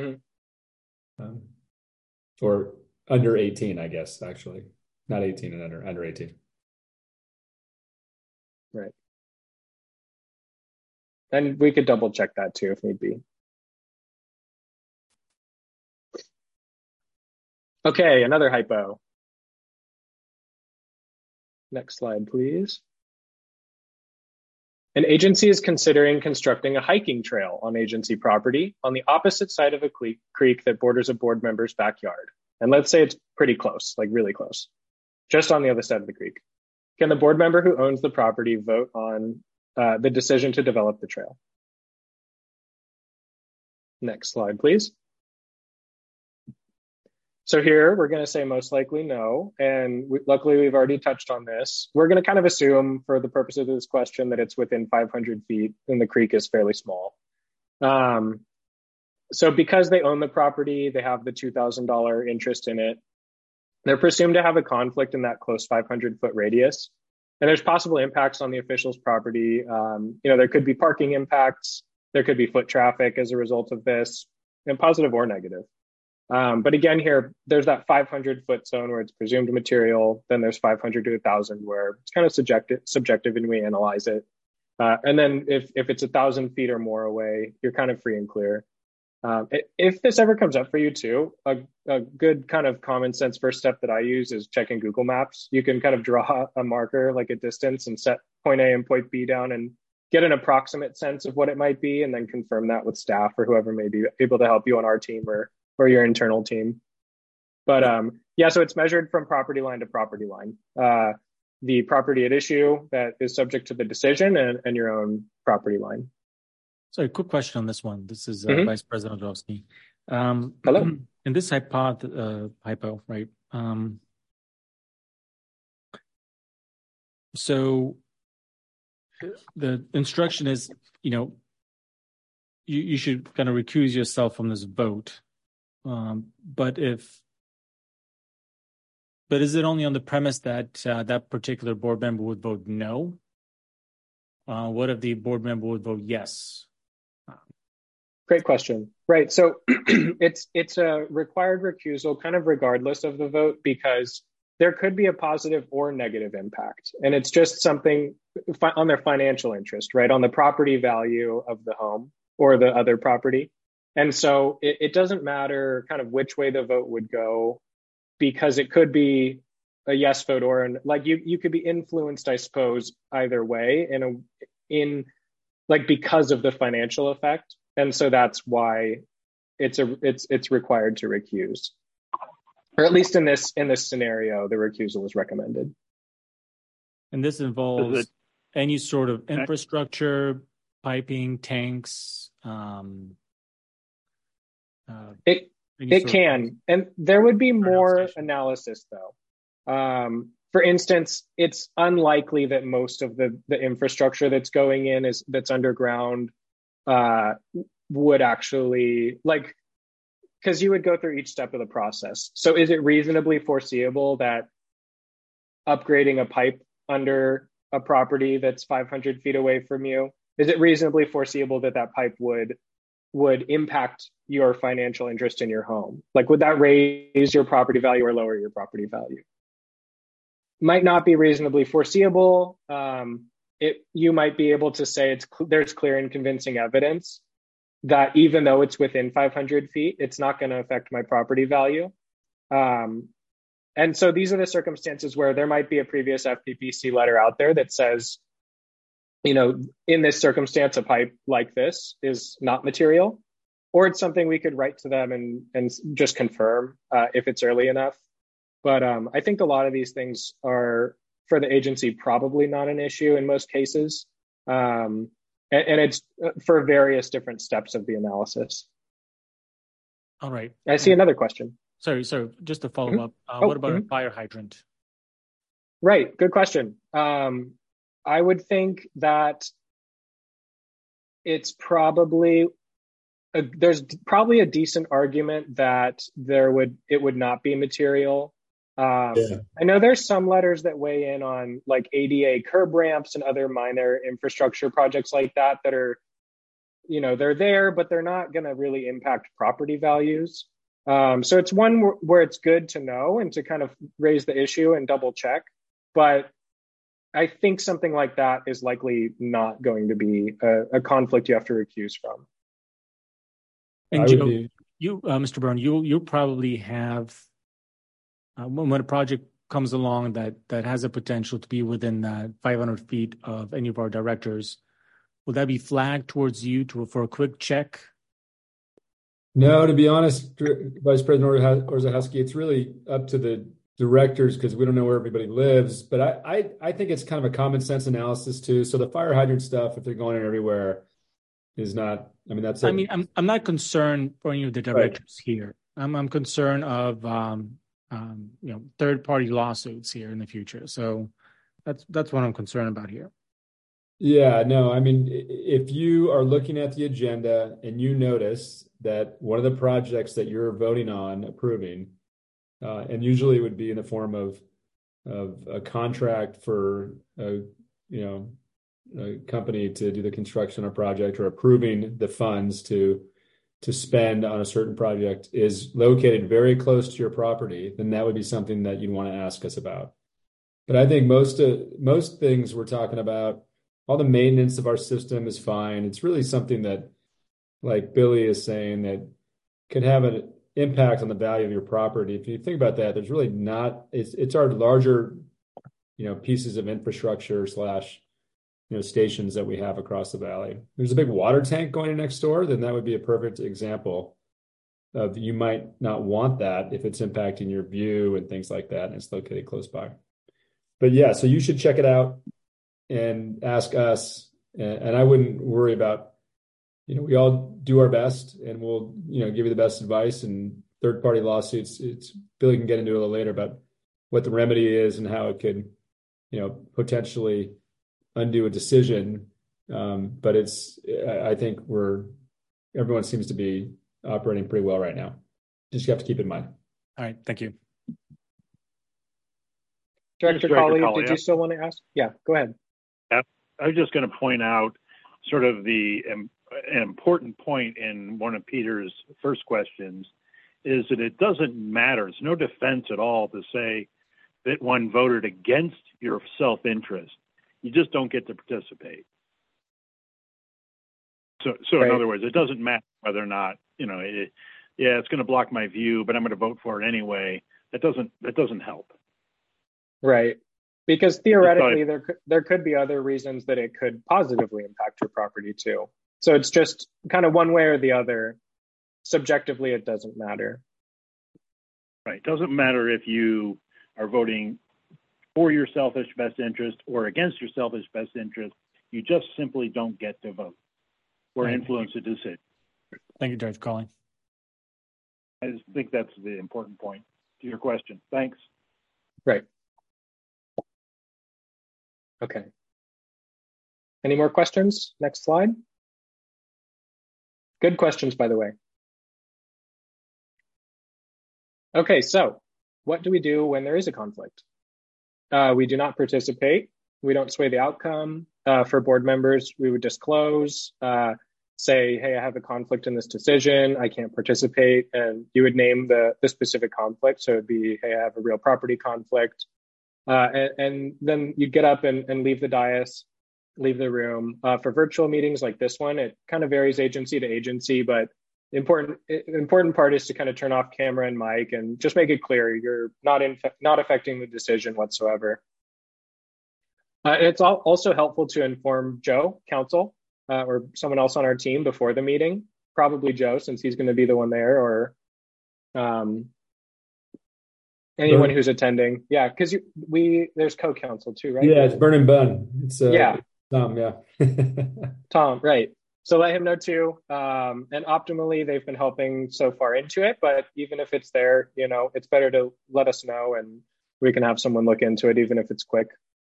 S6: Or under 18, I guess, actually. Not 18 and under 18.
S7: Right. And we could double check that too if need be. Okay, another hypo. Next slide, please. An agency is considering constructing a hiking trail on agency property on the opposite side of a creek that borders a board member's backyard. And let's say it's pretty close, like really close, just on the other side of the creek. Can the board member who owns the property vote on the decision to develop the trail? Next slide, please. So here we're going to say most likely no, and luckily we've already touched on this. We're going to kind of assume for the purpose of this question that it's within 500 feet and the creek is fairly small. So because they own the property, they have the $2,000 interest in it, they're presumed to have a conflict in that close 500-foot radius. And there's possible impacts on the official's property. There could be parking impacts, there could be foot traffic as a result of this, and positive or negative. But again, here, there's that 500-foot zone where it's presumed material. Then there's 500 to 1,000 where it's kind of subjective and we analyze it. And then if it's 1,000 feet or more away, you're kind of free and clear. If this ever comes up for you too, a good kind of common sense first step that I use is checking Google Maps. You can kind of draw a marker, like a distance, and set point A and point B down and get an approximate sense of what it might be, and then confirm that with staff or whoever may be able to help you on our team or your internal team. But so it's measured from property line to property line. The property at issue that is subject to the decision and your own property line.
S8: Sorry, quick question on this one. This is Vice President Odrowski.
S7: Hello.
S8: In this hypo, right? So the instruction is, you should kind of recuse yourself from this vote. But is it only on the premise that that particular board member would vote no? What if the board member would vote yes?
S7: Great question. Right. So it's a required recusal kind of regardless of the vote, because there could be a positive or negative impact. And it's just something on their financial interest, right? On the property value of the home or the other property. And so it doesn't matter kind of which way the vote would go, because it could be a yes vote or like you could be influenced, I suppose, either way in because of the financial effect. And so that's why it's required to recuse. Or at least in this scenario, the recusal is recommended.
S8: And this involves any sort of infrastructure, piping, tanks.
S7: It can, and there would be more analysis though. For instance, it's unlikely that most of the infrastructure that's going in that's underground would actually because you would go through each step of the process. So is it reasonably foreseeable that upgrading a pipe under a property that's 500 feet away from you, is it reasonably foreseeable that pipe would impact your financial interest in your home? Would that raise your property value or lower your property value? Might not be reasonably foreseeable. You might be able to say there's clear and convincing evidence that even though it's within 500 feet, it's not going to affect my property value. And so these are the circumstances where there might be a previous FPPC letter out there that says, in this circumstance, a pipe like this is not material, or it's something we could write to them and just confirm if it's early enough. But I think a lot of these things are, for the agency, probably not an issue in most cases. And it's for various different steps of the analysis.
S8: All right.
S7: I see another question.
S8: Sorry, just to follow up. What about a fire hydrant?
S7: Right, good question. I would think that it's there's probably a decent argument that it would not be material. I know there's some letters that weigh in on ADA curb ramps and other minor infrastructure projects like that are, they're there, but they're not going to really impact property values. So it's one where it's good to know and to kind of raise the issue and double check. But I think something like that is likely not going to be a conflict you have to recuse from.
S8: And Joe, you, Mr. Byrne, you'll probably have, when a project comes along that has a potential to be within 500 feet of any of our directors, will that be flagged towards you for a quick check?
S6: No, to be honest, Vice President Orzechowski, it's really up to the directors because we don't know where everybody lives. But I think it's kind of a common sense analysis too. So the fire hydrant stuff, if they're going in everywhere, is not. I mean,
S8: I'm not concerned for any of the directors here. I'm concerned of third-party lawsuits here in the future. So that's what I'm concerned about here.
S6: Yeah, no, I mean, if you are looking at the agenda and you notice that one of the projects that you're voting on approving, and usually it would be in the form of a contract for a company to do the construction or project, or approving the funds to spend on a certain project, is located very close to your property, then that would be something that you'd want to ask us about. But I think most things we're talking about, all the maintenance of our system is fine. It's really something that, like Billy is saying, that could have an impact on the value of your property. If you think about that, there's really not. It's our larger, pieces of infrastructure / stations that we have across the valley. There's a big water tank going in next door, then that would be a perfect example of, you might not want that if it's impacting your view and things like that, and it's located close by. But yeah, so you should check it out and ask us. And I wouldn't worry about, we all do our best, and we'll, give you the best advice. And third-party lawsuits, Billy can get into it a little later about what the remedy is and how it could, potentially undo a decision. But I think everyone seems to be operating pretty well right now. Just have to keep in mind.
S8: All right. Thank you.
S7: Director Colley, did you still want to ask? Yeah, go ahead.
S4: I was just going to point out sort of an important point in one of Peter's first questions, is that it doesn't matter. It's no defense at all to say that one voted against your self-interest, you just don't get to participate. So
S7: Right.
S4: in other words, it doesn't matter whether or not, it's going to block my view, but I'm going to vote for it anyway. That doesn't help.
S7: Right. Because theoretically, there could be other reasons that it could positively impact your property too. So it's just kind of one way or the other. Subjectively, it doesn't matter.
S4: Right. It doesn't matter if you are voting for your selfish best interest or against your selfish best interest. You just simply don't get to vote or influence a decision.
S8: Thank you, Judge Calling.
S4: I just think that's the important point to your question. Thanks.
S7: Right. Okay. Any more questions? Next slide. Good questions, by the way. Okay, so what do we do when there is a conflict? We do not participate. We don't sway the outcome. For board members, we would disclose, say, hey, I have a conflict in this decision. I can't participate. And you would name the specific conflict. So it'd be, hey, I have a real property conflict. And then you'd get up and leave the dais, leave the room. For virtual meetings like this one, it kind of varies agency to agency, but important part is to kind of turn off camera and mic and just make it clear you're not affecting the decision whatsoever. It's also helpful to inform Joe, counsel, or someone else on our team before the meeting, probably Joe, since he's going to be the one there, or anyone who's attending. Yeah, because there's co-counsel too, right?
S6: Yeah, it's Burn and Bun. It's
S7: yeah.
S6: Tom, yeah.
S7: Tom, right. So let him know too. And optimally, they've been helping so far into it, but even if it's there, it's better to let us know and we can have someone look into it, even if it's quick.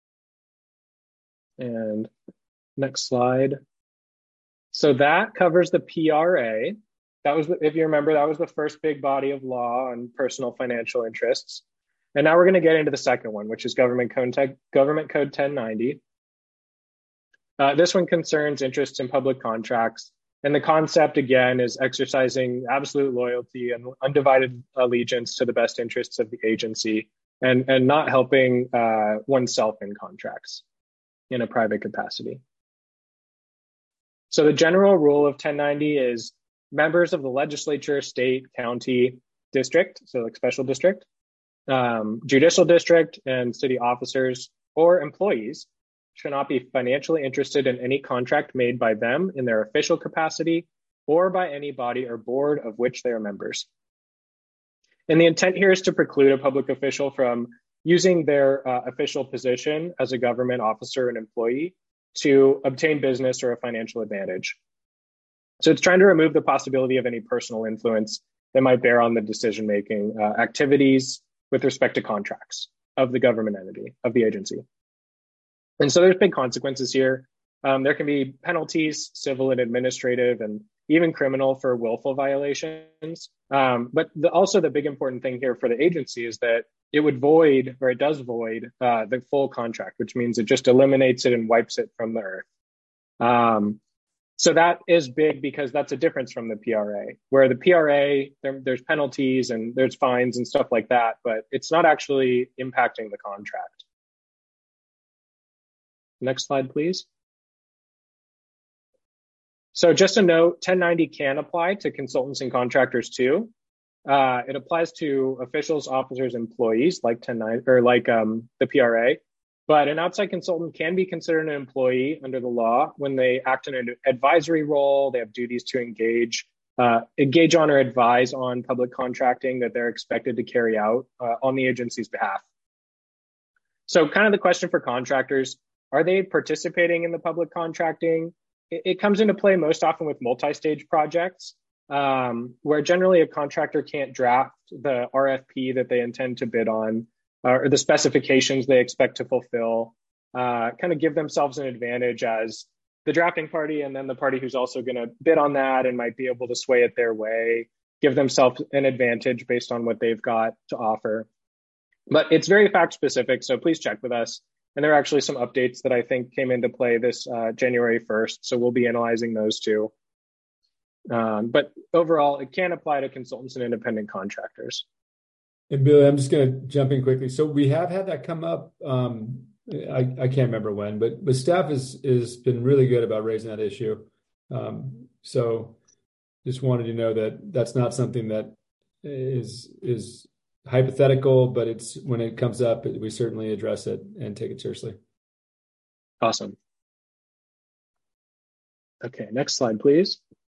S7: And next slide. So that covers the PRA. That was, if you remember, that was the first big body of law on personal financial interests. And now we're going to get into the second one, which is Government Code 1090. This one concerns interests in public contracts. And the concept, again, is exercising absolute loyalty and undivided allegiance to the best interests of the agency and not helping oneself in contracts in a private capacity. So the general rule of 1090 is members of the legislature, state, county, district, so like special district, judicial district, and city officers or employees should not be financially interested in any contract made by them in their official capacity or by any body or board of which they are members. And the intent here is to preclude a public official from using their official position as a government officer and employee to obtain business or a financial advantage. So it's trying to remove the possibility of any personal influence that might bear on the decision-making activities with respect to contracts of the government entity, of the agency. And so there's big consequences here. There can be penalties, civil and administrative, and even criminal for willful violations. But also the big important thing here for the agency is that it would void, or it does void, the full contract, which means it just eliminates it and wipes it from the earth. So that is big because that's a difference from the PRA, where the PRA, there's penalties and there's fines and stuff like that, but it's not actually impacting the contract. Next slide, please. So just a note, 1090 can apply to consultants and contractors too. It applies to officials, officers, employees like 1090 or like the PRA. But an outside consultant can be considered an employee under the law when they act in an advisory role. They have duties to engage on or advise on public contracting that they're expected to carry out on the agency's behalf. So kind of the question for contractors, are they participating in the public contracting? It comes into play most often with multi-stage projects, where generally a contractor can't draft the RFP that they intend to bid on, or the specifications they expect to fulfill, kind of give themselves an advantage as the drafting party and then the party who's also going to bid on that and might be able to sway it their way, give themselves an advantage based on what they've got to offer. But it's very fact specific, so please check with us. And there are actually some updates that I think came into play this January 1st, so we'll be analyzing those too. But overall, it can apply to consultants and independent contractors.
S6: And Billy, I'm just going to jump in quickly. So we have had that come up. I can't remember when, but staff is been really good about raising that issue. So just wanted to know that that's not something that is hypothetical, but it's when it comes up, we certainly address it and take it seriously.
S7: Awesome. Okay, next slide, please.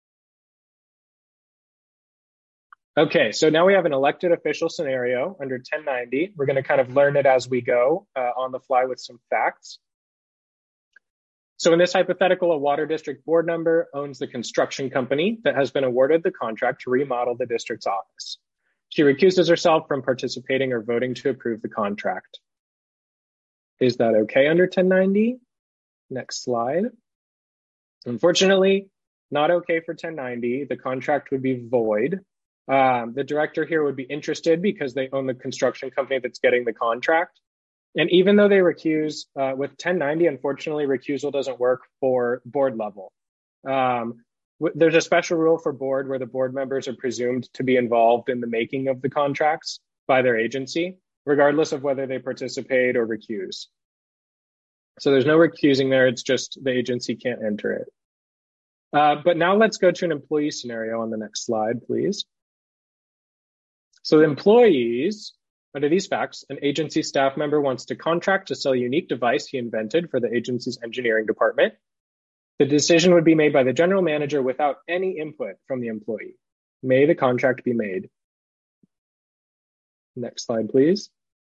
S7: Okay, so now we have an elected official scenario under 1090. We're going to kind of learn it as we go on the fly with some facts. So in this hypothetical, a water district board member owns the construction company that has been awarded the contract to remodel the district's office. She recuses herself from participating or voting to approve the contract. Is that okay under 1090? Next slide. Unfortunately, not okay for 1090. The contract would be void. The director here would be interested because they own the construction company that's getting the contract. And even though they recuse, with 1090, unfortunately, recusal doesn't work for board level. There's a special rule for board where the board members are presumed to be involved in the making of the contracts by their agency, regardless of whether they participate or recuse. So there's no recusing there. It's just the agency can't enter it. But now let's go to an employee scenario on the next slide, please. So the employees, under these facts, an agency staff member wants to contract to sell a unique device he invented for the agency's engineering department. The decision would be made by the general manager without any input from the employee. May the contract be made? Next slide, please.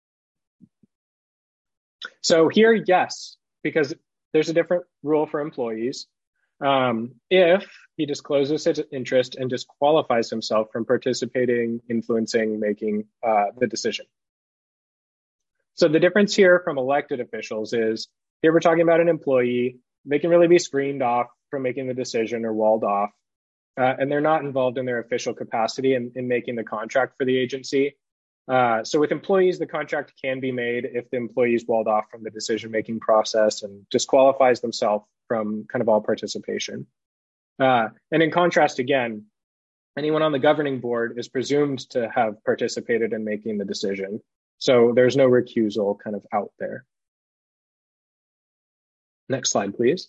S7: So here, yes, because there's a different rule for employees. If he discloses his interest and disqualifies himself from participating, influencing, making the decision. So the difference here from elected officials is, here we're talking about an employee. They can really be screened off from making the decision or walled off, and they're not involved in their official capacity in making the contract for the agency. So with employees, the contract can be made if the employee is walled off from the decision-making process and disqualifies themselves from kind of all participation. And in contrast, again, anyone on the governing board is presumed to have participated in making the decision. So there's no recusal kind of out there. Next slide, please.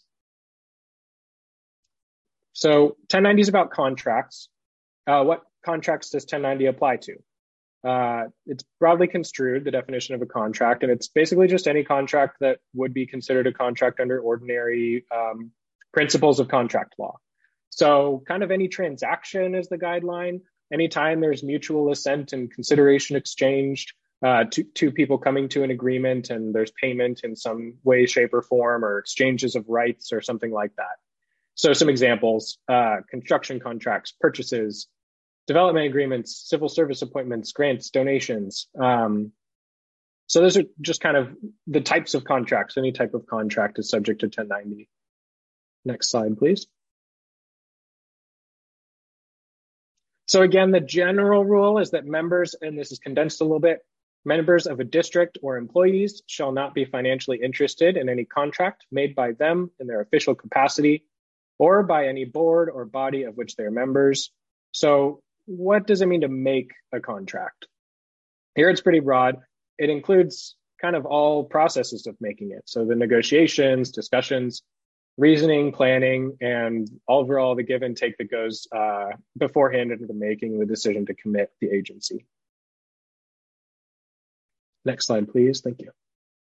S7: So 1090 is about contracts. What contracts does 1090 apply to? It's broadly construed, the definition of a contract, and it's basically just any contract that would be considered a contract under ordinary principles of contract law. So kind of any transaction is the guideline. Anytime there's mutual assent and consideration exchanged, two people coming to an agreement and there's payment in some way, shape, or form, or exchanges of rights or something like that. So some examples, construction contracts, purchases, development agreements, civil service appointments, grants, donations. So those are just kind of the types of contracts. Any type of contract is subject to 1090. Next slide, please. So again, the general rule is that members, and this is condensed a little bit, members of a district or employees shall not be financially interested in any contract made by them in their official capacity or by any board or body of which they are members. So what does it mean to make a contract? Here it's pretty broad. It includes kind of all processes of making it. So the negotiations, discussions, reasoning, planning, and overall the give and take that goes beforehand into the making the decision to commit the agency. Next slide, please. Thank you.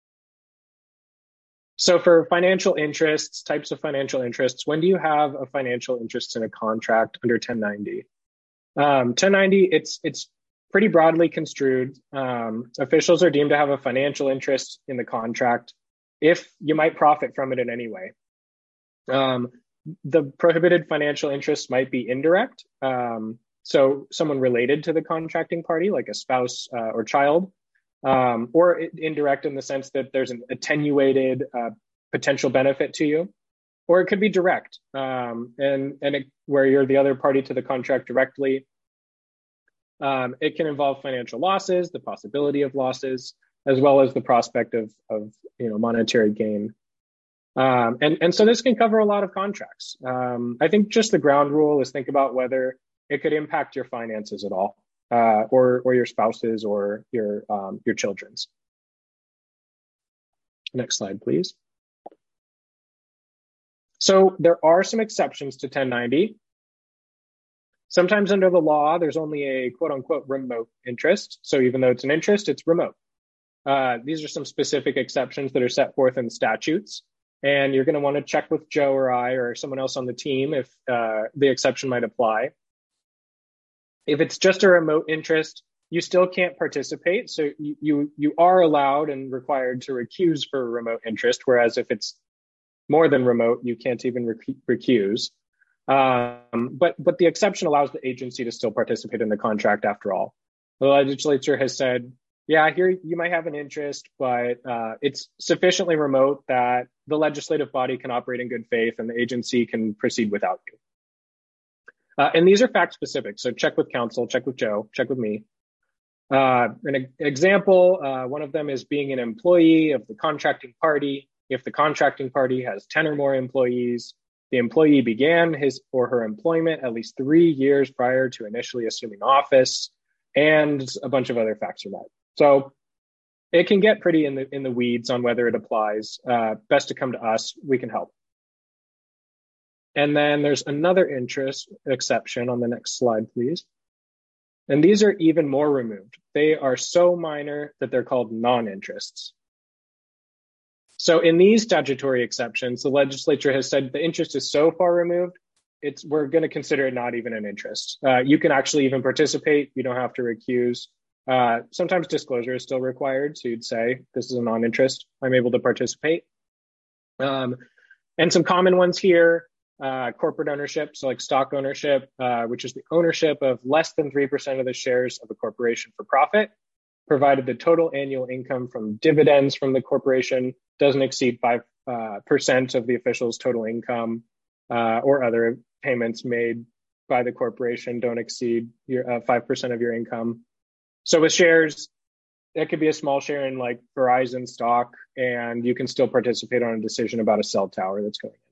S7: So for financial interests, types of financial interests, when do you have a financial interest in a contract under 1090? 1090, it's pretty broadly construed. Officials are deemed to have a financial interest in the contract if you might profit from it in any way. The prohibited financial interests might be indirect. So someone related to the contracting party, like a spouse or child, or indirect in the sense that there's an attenuated potential benefit to you. Or it could be direct, where you're the other party to the contract directly. It can involve financial losses, the possibility of losses, as well as the prospect of monetary gain. And so this can cover a lot of contracts. I think just the ground rule is think about whether it could impact your finances at all. or your spouse's or your children's. Next slide, please. So there are some exceptions to 1090. Sometimes under the law, there's only a quote unquote remote interest. So even though it's an interest, it's remote. These are some specific exceptions that are set forth in statutes. And you're going to want to check with Joe or I or someone else on the team if the exception might apply. If it's just a remote interest, you still can't participate. So you are allowed and required to recuse for a remote interest, whereas if it's more than remote, you can't even recuse. But the exception allows the agency to still participate in the contract after all. The legislature has said, yeah, here you might have an interest, but it's sufficiently remote that the legislative body can operate in good faith and the agency can proceed without you. And these are fact specific. So check with counsel, check with Joe, check with me. An example, one of them is being an employee of the contracting party. If the contracting party has 10 or more employees, the employee began his or her employment at least 3 years prior to initially assuming office, and a bunch of other facts are met. So it can get pretty in the weeds on whether it applies. Best to come to us, we can help. And then there's another interest exception on the next slide, please. And these are even more removed. They are so minor that they're called non-interests. So in these statutory exceptions, the legislature has said the interest is so far removed, we're going to consider it not even an interest. You can actually even participate. You don't have to recuse. Sometimes disclosure is still required. So you'd say, this is a non-interest. I'm able to participate. And some common ones here, corporate ownership. So like stock ownership, which is the ownership of less than 3% of the shares of a corporation for profit, provided the total annual income from dividends from the corporation doesn't exceed 5% of the official's total income, or other payments made by the corporation don't exceed your 5% of your income. So with shares, that could be a small share in like Verizon stock, and you can still participate on a decision about a cell tower that's going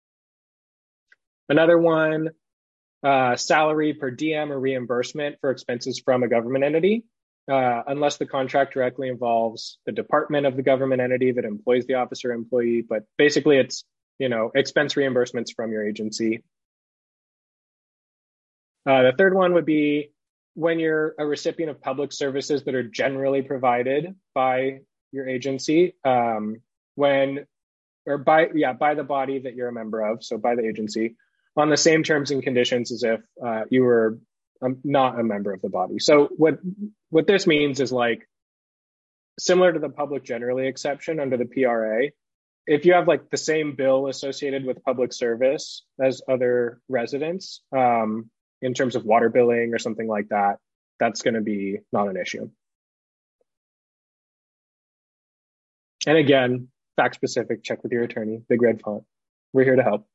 S7: in. Another one, salary per diem or reimbursement for expenses from a government entity, unless the contract directly involves the department of the government entity that employs the officer or employee. But basically it's, expense reimbursements from your agency. The third one would be when you're a recipient of public services that are generally provided by your agency, by the body that you're a member of, so by the agency, on the same terms and conditions as if you were not a member of the body. So what this means is like similar to the public generally exception under the PRA. If you have like the same bill associated with public service as other residents, in terms of water billing or something like that, that's going to be not an issue. And again, fact specific, check with your attorney, big red font. We're here to help.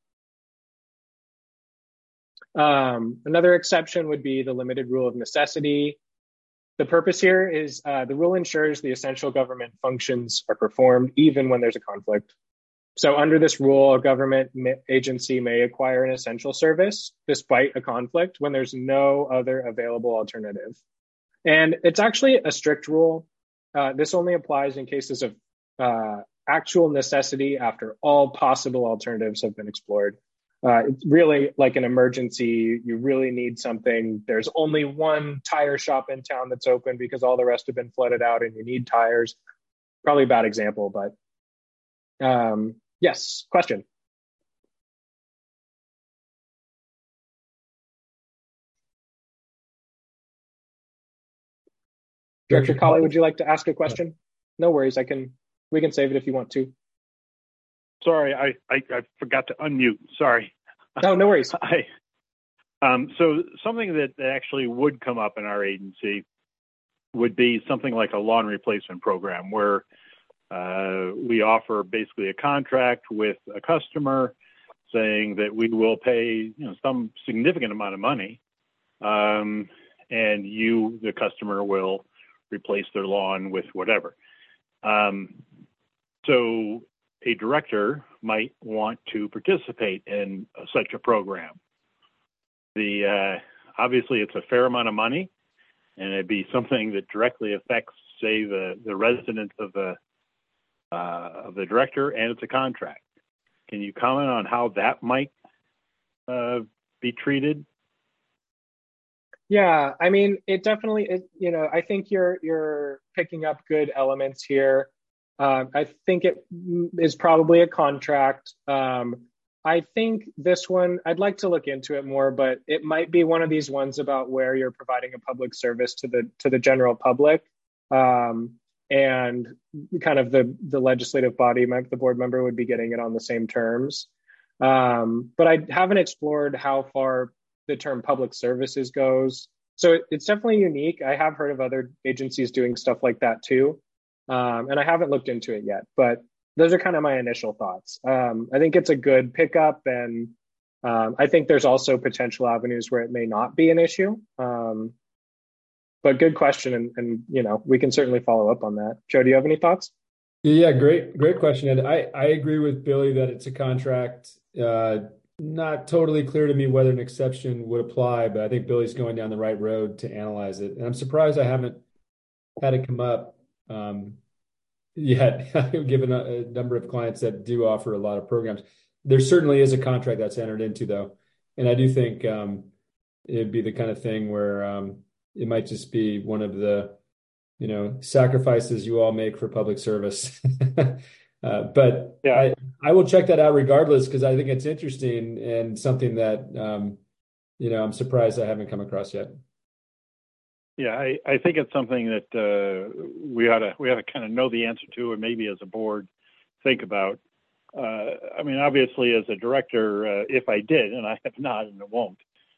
S7: Another exception would be the limited rule of necessity. The purpose here is the rule ensures the essential government functions are performed even when there's a conflict. So under this rule, a government agency may acquire an essential service despite a conflict when there's no other available alternative. And it's actually a strict rule. This only applies in cases of actual necessity after all possible alternatives have been explored. It's really like an emergency. You really need something. There's only one tire shop in town that's open because all the rest have been flooded out and you need tires. Probably a bad example, but yes, question. Director Colley, would you like to ask a question? No worries. We can save it if you want to.
S4: Sorry, I forgot to unmute. Sorry.
S7: No, no worries.
S4: So something that actually would come up in our agency would be something like a lawn replacement program where we offer basically a contract with a customer saying that we will pay some significant amount of money, and you, the customer, will replace their lawn with whatever. So a director might want to participate in such a program. Obviously it's a fair amount of money, and it'd be something that directly affects, say, the residents of the director, and it's a contract. Can you comment on how that might be treated?
S7: Yeah, I mean, it definitely, I think you're picking up good elements here. I think it is probably a contract. I think this one, I'd like to look into it more, but it might be one of these ones about where you're providing a public service to the general public, and kind of the legislative body, the board member would be getting it on the same terms. But I haven't explored how far the term public services goes. So it's definitely unique. I have heard of other agencies doing stuff like that too. And I haven't looked into it yet, but those are kind of my initial thoughts. I think it's a good pickup, and I think there's also potential avenues where it may not be an issue. But good question, and we can certainly follow up on that. Joe, do you have any thoughts?
S6: Yeah, great question, Ed. I agree with Billy that it's a contract. Not totally clear to me whether an exception would apply, but I think Billy's going down the right road to analyze it. And I'm surprised I haven't had it come up yet, given a number of clients that do offer a lot of programs. There certainly is a contract that's entered into, though. And I do think it'd be the kind of thing where it might just be one of the, sacrifices you all make for public service. But yeah, I will check that out regardless, because I think it's interesting and something that, I'm surprised I haven't come across yet.
S4: Yeah, I think it's something that we ought to kind of know the answer to, and maybe as a board think about. I mean, obviously, as a director, if I did, and I have not, and I won't,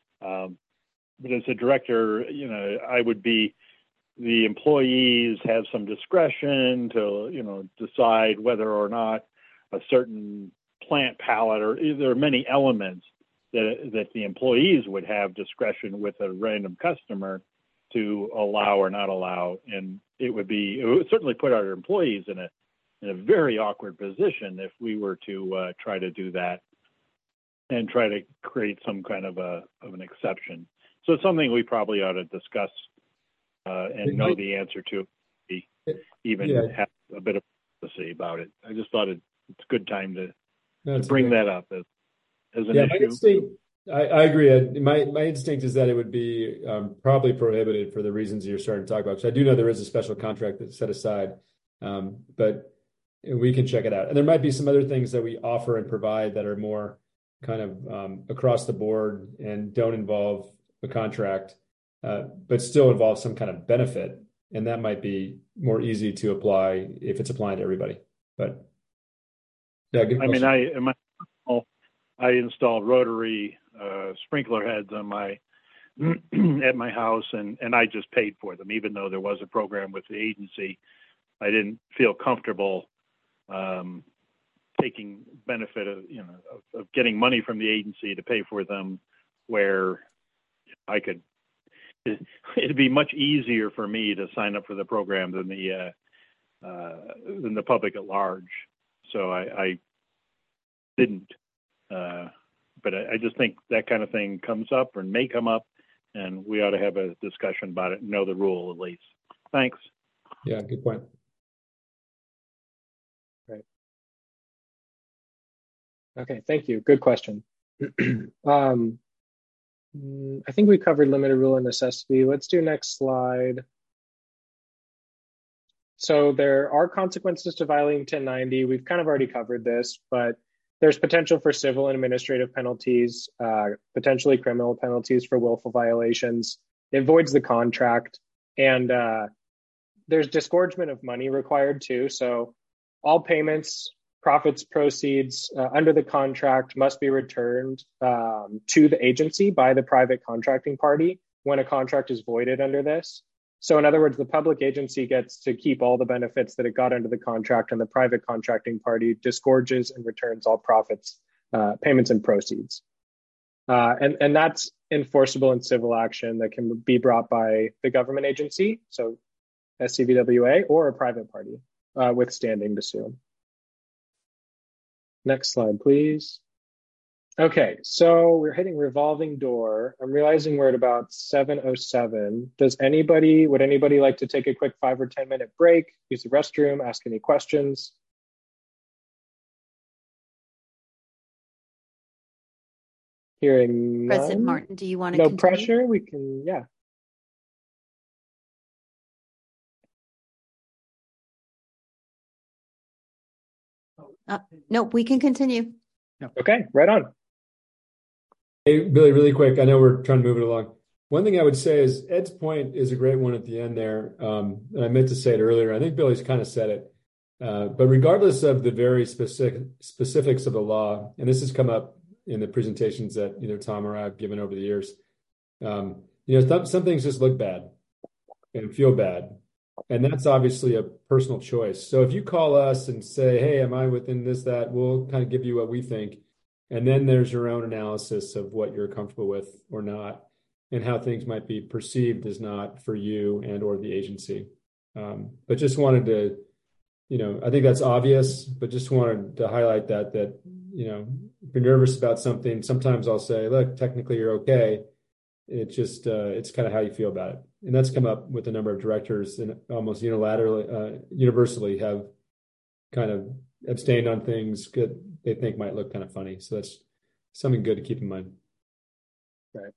S4: but as a director, I would be. The employees have some discretion to, decide whether or not a certain plant palette, or there are many elements that the employees would have discretion with a random customer to allow or not allow. And it would certainly put our employees in a very awkward position if we were to try to do that and try to create some kind of an exception. So it's something we probably ought to discuss and know the answer to, have a bit of privacy about it. I just thought it's a good time to bring that up as an issue.
S6: I agree. My instinct is that it would be probably prohibited for the reasons you're starting to talk about. So I do know there is a special contract that's set aside, but we can check it out. And there might be some other things that we offer and provide that are more kind of across the board and don't involve a contract, but still involve some kind of benefit. And that might be more easy to apply if it's applying to everybody. But yeah, good question.
S4: I installed rotary sprinkler heads on at my house, and I just paid for them, even though there was a program with the agency. I didn't feel comfortable taking benefit of getting money from the agency to pay for them, where I could. It'd be much easier for me to sign up for the program than the public at large. So I didn't. But I just think that kind of thing comes up or may come up, and we ought to have a discussion about it and know the rule at least. Thanks.
S6: Yeah, good point.
S7: Right. Okay, thank you. Good question. I think we covered limited rule and necessity. Let's do next slide. So there are consequences to violating 1090. We've kind of already covered this, but there's potential for civil and administrative penalties, potentially criminal penalties for willful violations. It voids the contract, and there's disgorgement of money required too. So all payments, profits, proceeds under the contract must be returned to the agency by the private contracting party when a contract is voided under this. So in other words, the public agency gets to keep all the benefits that it got under the contract, and the private contracting party disgorges and returns all profits, payments, and proceeds. And that's enforceable in civil action that can be brought by the government agency, so SCVWA, or a private party with standing to sue. Next slide, please. Okay, so we're hitting revolving door. I'm realizing we're at about 7:07. Would anybody like to take a quick 5 or 10 minute break, use the restroom, ask any questions? Hearing none.
S3: President Martin, do you want to
S7: No
S3: continue?
S7: pressure, we can, yeah.
S3: No, we can continue.
S7: Okay, right on.
S6: Hey, Billy, really quick. I know we're trying to move it along. One thing I would say is Ed's point is a great one at the end there. And I meant to say it earlier. I think Billy's kind of said it. But regardless of the very specifics of the law, and this has come up in the presentations that either Tom or I have given over the years, some things just look bad and feel bad. And that's obviously a personal choice. So if you call us and say, hey, am I within this, that, we'll kind of give you what we think. And then there's your own analysis of what you're comfortable with or not, and how things might be perceived as not for you and or the agency. But just wanted to, I think that's obvious, but just wanted to highlight that, if you're nervous about something, sometimes I'll say, look, technically you're okay. It's just, it's kind of how you feel about it. And that's come up with a number of directors and almost universally have kind of abstained on things that they think might look kind of funny. So that's something good to keep in mind.
S7: Right.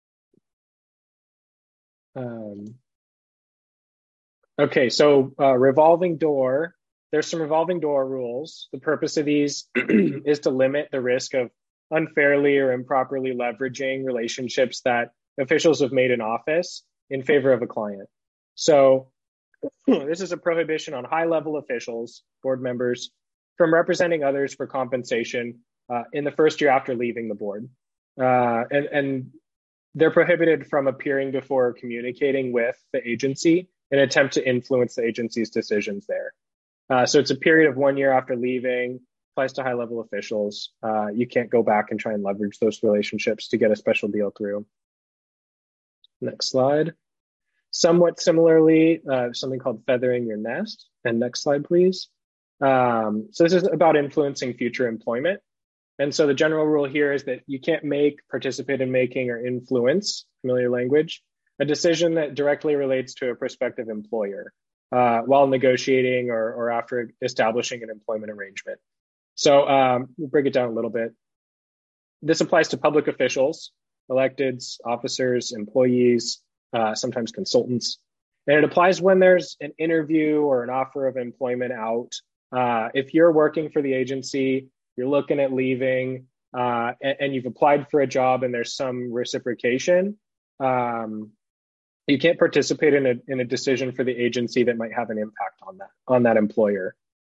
S7: Okay, so revolving door. There's some revolving door rules. The purpose of these is to limit the risk of unfairly or improperly leveraging relationships that officials have made in office in favor of a client. So this is a prohibition on high-level officials, board members, from representing others for compensation in the first year after leaving the board. And they're prohibited from appearing before or communicating with the agency in an attempt to influence the agency's decisions there. So it's a period of 1 year after leaving, applies to high-level officials. You can't go back and try and leverage those relationships to get a special deal through. Next slide. Somewhat similarly, something called feathering your nest. And next slide, please. So this is about influencing future employment. And so the general rule here is that you can't participate in making, or influence, familiar language, a decision that directly relates to a prospective employer while negotiating or after establishing an employment arrangement. So we'll break it down a little bit. This applies to public officials, electeds, officers, employees, sometimes consultants. And it applies when there's an interview or an offer of employment out. If you're working for the agency, you're looking at leaving, and you've applied for a job and there's some reciprocation, you can't participate in a decision for the agency that might have an impact on that employer.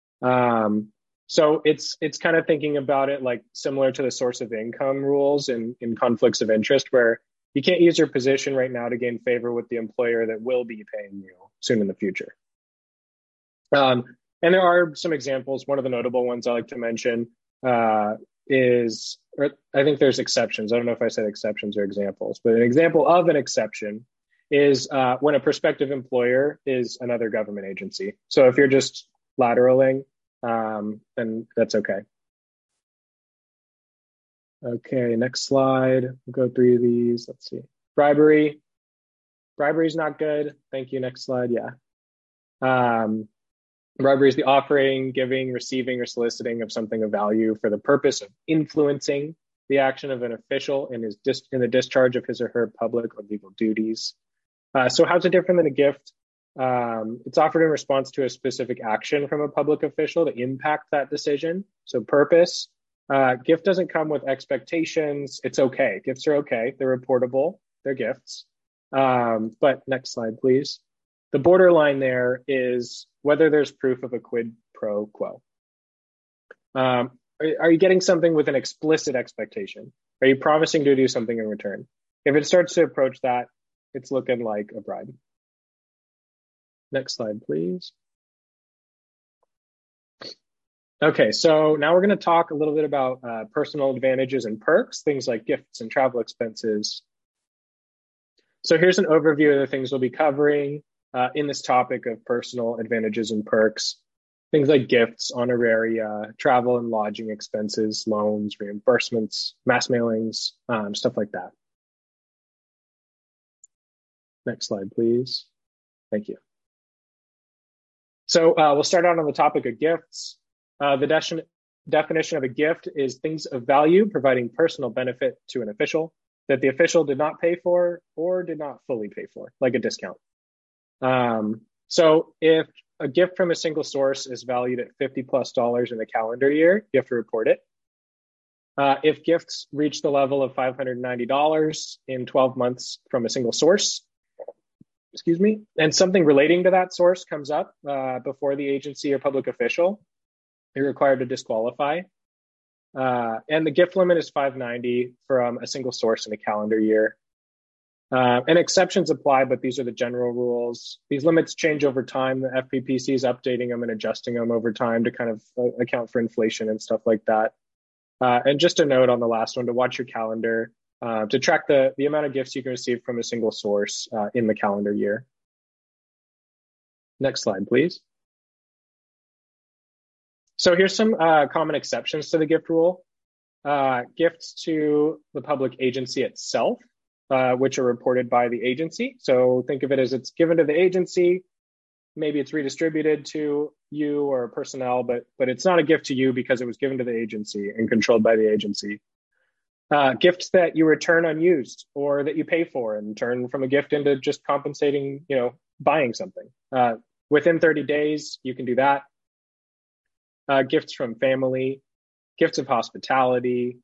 S7: So it's kind of thinking about it like similar to the source of income rules in conflicts of interest, where you can't use your position right now to gain favor with the employer that will be paying you soon in the future. And there are some examples. One of the notable ones I like to mention is, or I think there's exceptions. I don't know if I said exceptions or examples, but an example of an exception is when a prospective employer is another government agency. So if you're just lateraling, then that's okay. Okay, next slide. We'll go through these. Let's see. Bribery. Bribery is not good. Thank you. Next slide. Yeah. Bribery is the offering, giving, receiving, or soliciting of something of value for the purpose of influencing the action of an official in the discharge of his or her public or legal duties. So how's it different than a gift? It's offered in response to a specific action from a public official to impact that decision. So purpose. Gift doesn't come with expectations. It's okay. Gifts are okay. They're reportable. They're gifts. But next slide, please. The borderline there is whether there's proof of a quid pro quo. Are you getting something with an explicit expectation? Are you promising to do something in return? If it starts to approach that, it's looking like a bribe. Next slide, please. Okay, so now we're going to talk a little bit about personal advantages and perks, things like gifts and travel expenses. So here's an overview of the things we'll be covering in this topic of personal advantages and perks. Things like gifts, honoraria, travel and lodging expenses, loans, reimbursements, mass mailings, stuff like that. Next slide, please. Thank you. So we'll start out on the topic of gifts. The definition of a gift is things of value providing personal benefit to an official that the official did not pay for or did not fully pay for, like a discount. So if a gift from a single source is valued at $50+ in a calendar year, you have to report it. If gifts reach the level of $590 in 12 months from a single source, and something relating to that source comes up before the agency or public official, you're required to disqualify. And the gift limit is $590 from a single source in a calendar year. And exceptions apply, but these are the general rules. These limits change over time. The FPPC is updating them and adjusting them over time to kind of account for inflation and stuff like that. And just a note on the last one, to watch your calendar to track the amount of gifts you can receive from a single source in the calendar year. Next slide, please. So here's some common exceptions to the gift rule. Gifts to the public agency itself, which are reported by the agency. So think of it as it's given to the agency. Maybe it's redistributed to you or personnel, but it's not a gift to you because it was given to the agency and controlled by the agency. Gifts that you return unused or that you pay for and turn from a gift into just compensating, buying something. Within 30 days, you can do that. Gifts from family, gifts of hospitality.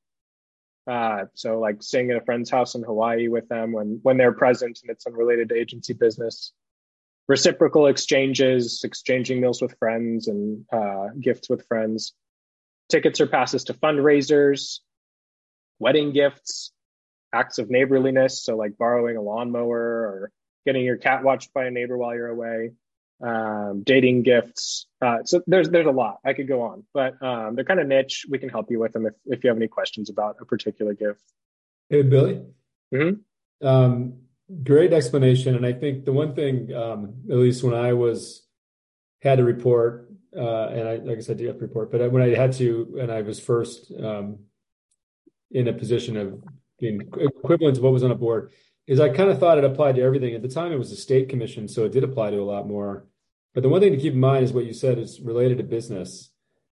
S7: So like staying at a friend's house in Hawaii with them when they're present and it's unrelated to agency business. Reciprocal exchanges, exchanging meals with friends and gifts with friends. Tickets or passes to fundraisers. Wedding gifts, acts of neighborliness, so like borrowing a lawnmower or getting your cat watched by a neighbor while you're away, dating gifts. So there's a lot. I could go on, but they're kind of niche. We can help you with them if you have any questions about a particular gift.
S6: Hey, Billy.
S7: Mm-hmm.
S6: Great explanation. And I think the one thing, at least when I had to report, and I, like I said, do have to report, but when I had to, and I was first in a position of being equivalent to what was on a board, is I kind of thought it applied to everything. At the time, it was a state commission, so it did apply to a lot more. But the one thing to keep in mind is what you said is related to business.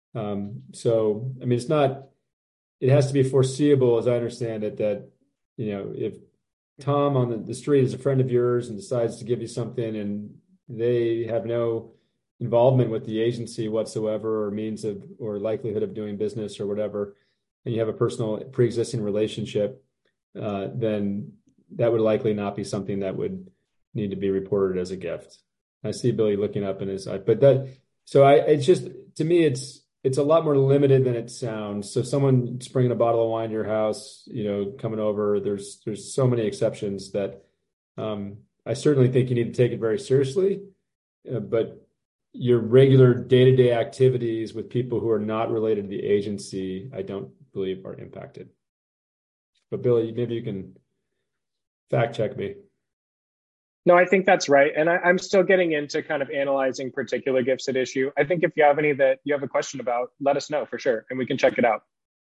S6: So, I mean, it has to be foreseeable, as I understand it, that, if Tom on the street is a friend of yours and decides to give you something and they have no involvement with the agency whatsoever or means of or likelihood of doing business or whatever, and you have a personal pre-existing relationship, then that would likely not be something that would need to be reported as a gift. I see Billy looking up in his eye, it's just, to me, it's a lot more limited than it sounds. So someone's bringing a bottle of wine to your house, coming over, there's so many exceptions that I certainly think you need to take it very seriously, but your regular day-to-day activities with people who are not related to the agency, I don't believe are impacted. But Billy, maybe you can fact check me.
S7: No, I think that's right. And I'm still getting into kind of analyzing particular gifts at issue. I think if you have any that you have a question about, let us know for sure, and we can check it out.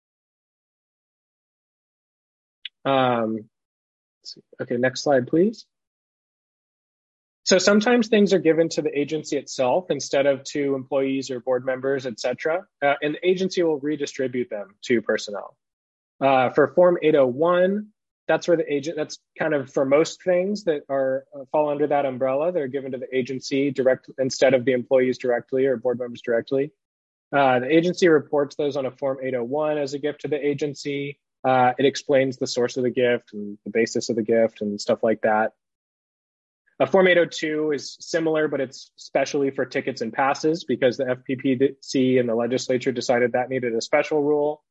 S7: Let's see. Okay, next slide, please. So sometimes things are given to the agency itself instead of to employees or board members, et cetera, and the agency will redistribute them to personnel. For Form 801, that's where that's kind of for most things that fall under that umbrella. They're given to the agency direct instead of the employees directly or board members directly. The agency reports those on a Form 801 as a gift to the agency. It explains the source of the gift and the basis of the gift and stuff like that. Form 802 is similar, but it's specially for tickets and passes because the FPPC and the legislature decided that needed a special rule.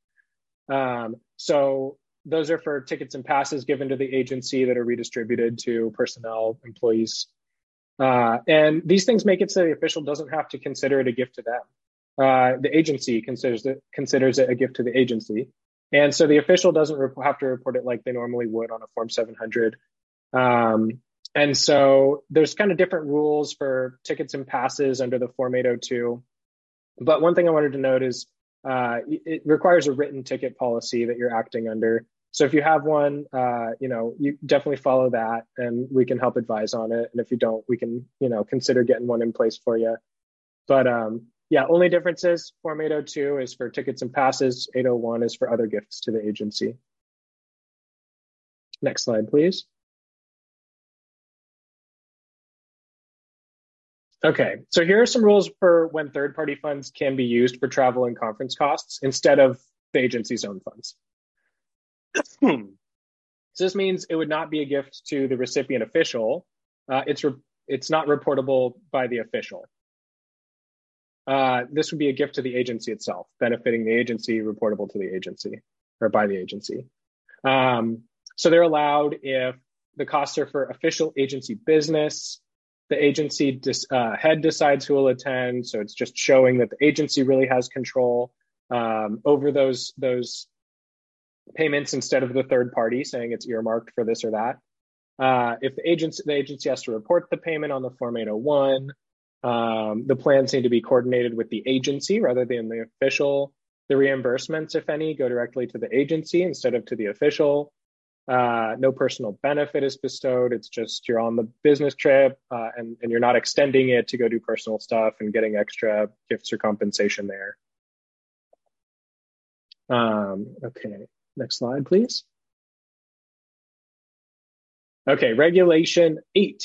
S7: So those are for tickets and passes given to the agency that are redistributed to personnel, employees. And these things make it so the official doesn't have to consider it a gift to them. The agency considers it a gift to the agency. And so the official doesn't have to report it like they normally would on a Form 700. And so there's kind of different rules for tickets and passes under the Form 802. But one thing I wanted to note is it requires a written ticket policy that you're acting under. So if you have one, you definitely follow that, and we can help advise on it. And if you don't, we can, consider getting one in place for you. But only differences. Form 802 is for tickets and passes. 801 is for other gifts to the agency. Next slide, please. Okay, so here are some rules for when third-party funds can be used for travel and conference costs instead of the agency's own funds. So this means it would not be a gift to the recipient official. It's not reportable by the official. This would be a gift to the agency itself, benefiting the agency, reportable to the agency or by the agency. So they're allowed if the costs are for official agency business, the agency head decides who will attend. So it's just showing that the agency really has control over those payments instead of the third party saying it's earmarked for this or that. If the agency has to report the payment on the Form 801, the plans need to be coordinated with the agency rather than the official. The reimbursements, if any, go directly to the agency instead of to the official. No personal benefit is bestowed. It's just you're on the business trip and you're not extending it to go do personal stuff and getting extra gifts or compensation there. Okay, next slide, please. Okay, Regulation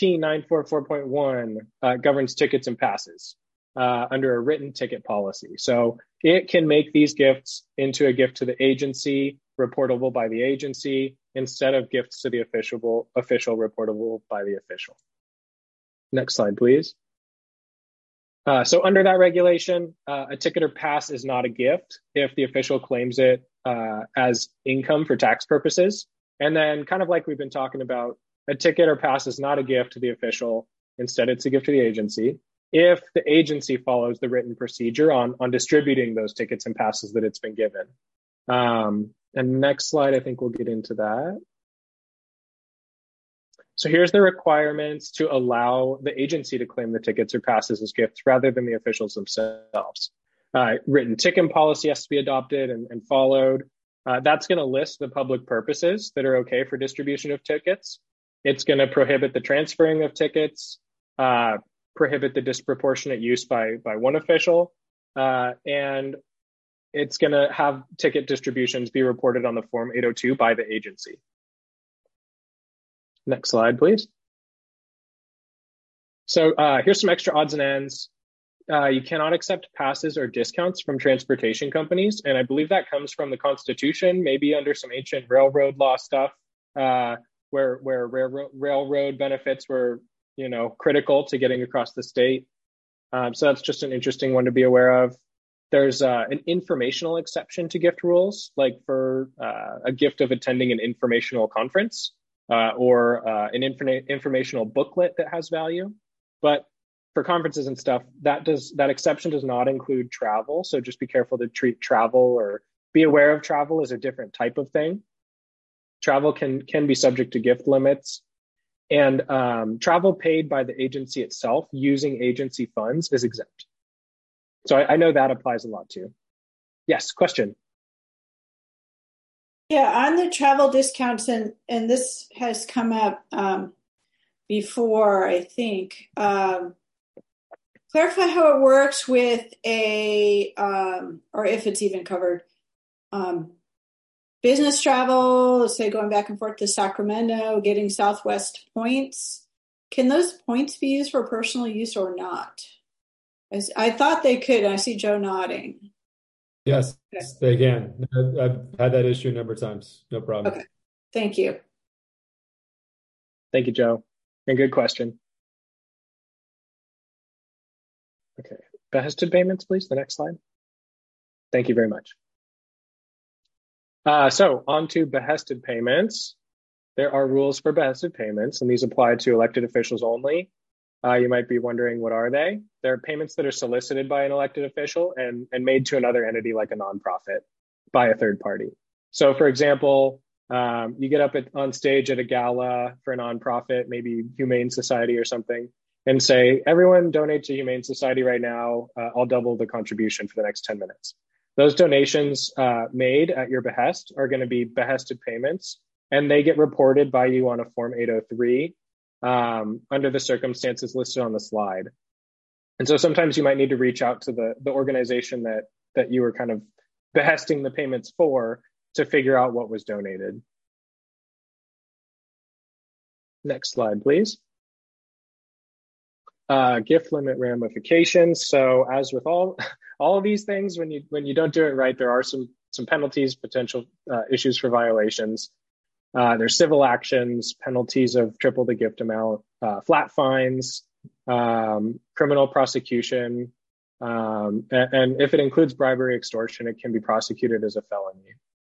S7: 18944.1 governs tickets and passes under a written ticket policy. So it can make these gifts into a gift to the agency, reportable by the agency, instead of gifts to the official reportable by the official. Next slide, please. So under that regulation, a ticket or pass is not a gift if the official claims it as income for tax purposes. And then kind of like we've been talking about, a ticket or pass is not a gift to the official. Instead, it's a gift to the agency. If the agency follows the written procedure on distributing those tickets and passes that it's been given. And next slide, I think we'll get into that. So here's the requirements to allow the agency to claim the tickets or passes as gifts rather than the officials themselves. Written ticket policy has to be adopted and followed. That's going to list the public purposes that are okay for distribution of tickets. It's going to prohibit the transferring of tickets, prohibit the disproportionate use by one official, and it's going to have ticket distributions be reported on the Form 802 by the agency. Next slide, please. So here's some extra odds and ends. You cannot accept passes or discounts from transportation companies, and I believe that comes from the Constitution, maybe under some ancient railroad law stuff, where railroad benefits were, critical to getting across the state. So that's just an interesting one to be aware of. There's an informational exception to gift rules, like for a gift of attending an informational conference or an informational booklet that has value. But for conferences and stuff, that exception does not include travel. So just be careful to treat travel or be aware of travel as a different type of thing. Travel can be subject to gift limits. And travel paid by the agency itself using agency funds is exempt. So I know that applies a lot too. Yes, question.
S5: Yeah, on the travel discounts, and this has come up before, I think. Clarify how it works with or if it's even covered, business travel, let's say going back and forth to Sacramento, getting Southwest points. Can those points be used for personal use or not? I thought they could. I see Joe nodding.
S6: Yes,
S5: okay.
S6: They can. I've had that issue a number of times. No problem.
S5: Okay. Thank you.
S7: Thank you, Joe. And good question. Okay. Behested payments, please. The next slide. Thank you very much. So on to behested payments. There are rules for behested payments, and these apply to elected officials only. You might be wondering, what are they? They're payments that are solicited by an elected official and made to another entity like a nonprofit by a third party. So for example, you get up on stage at a gala for a nonprofit, maybe Humane Society or something, and say, everyone donate to Humane Society right now. I'll double the contribution for the next 10 minutes. Those donations made at your behest are going to be behested payments, and they get reported by you on a Form 803 under the circumstances listed on the slide. And so sometimes you might need to reach out to the organization that you were kind of behesting the payments for to figure out what was donated. Next slide, please. Gift limit ramifications. So as with all of these things, when you don't do it right, there are some penalties, potential issues for violations. There's civil actions, penalties of triple the gift amount, flat fines, criminal prosecution, and if it includes bribery, extortion, it can be prosecuted as a felony.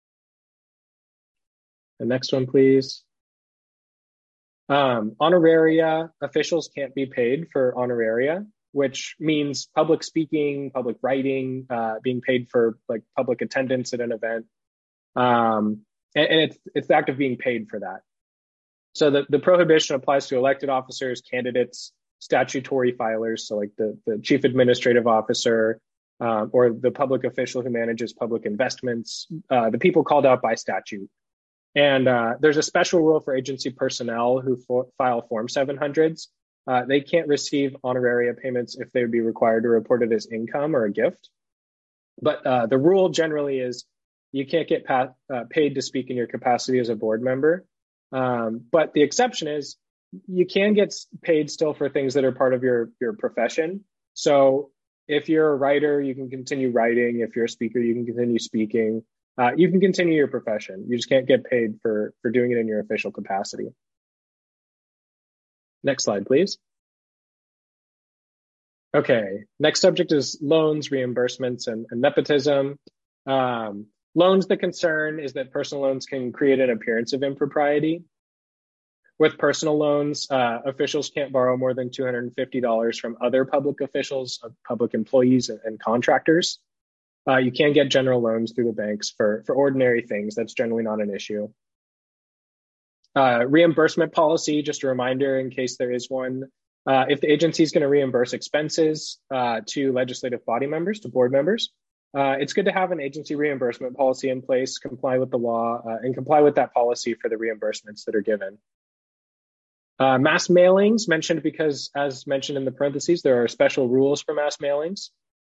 S7: The next one, please. Honoraria, officials can't be paid for honoraria, which means public speaking, public writing, being paid for like public attendance at an event. And it's the act of being paid for that. So the prohibition applies to elected officers, candidates, statutory filers, so like the chief administrative officer, or the public official who manages public investments, the people called out by statute. And there's a special rule for agency personnel who file Form 700s. They can't receive honoraria payments if they would be required to report it as income or a gift. But the rule generally is you can't get paid to speak in your capacity as a board member. But the exception is you can get paid still for things that are part of your profession. So if you're a writer, you can continue writing. If you're a speaker, you can continue speaking. You can continue your profession. You just can't get paid for doing it in your official capacity. Next slide, please. Okay, next subject is loans, reimbursements, and nepotism. Loans, the concern is that personal loans can create an appearance of impropriety. With personal loans, officials can't borrow more than $250 from other public officials, public employees, and contractors. You can get general loans through the banks for ordinary things. That's generally not an issue. Reimbursement policy, just a reminder in case there is one. If the agency is going to reimburse expenses to legislative body members, to board members, it's good to have an agency reimbursement policy in place, comply with the law, and comply with that policy for the reimbursements that are given. Mass mailings mentioned because, as mentioned in the parentheses, there are special rules for mass mailings.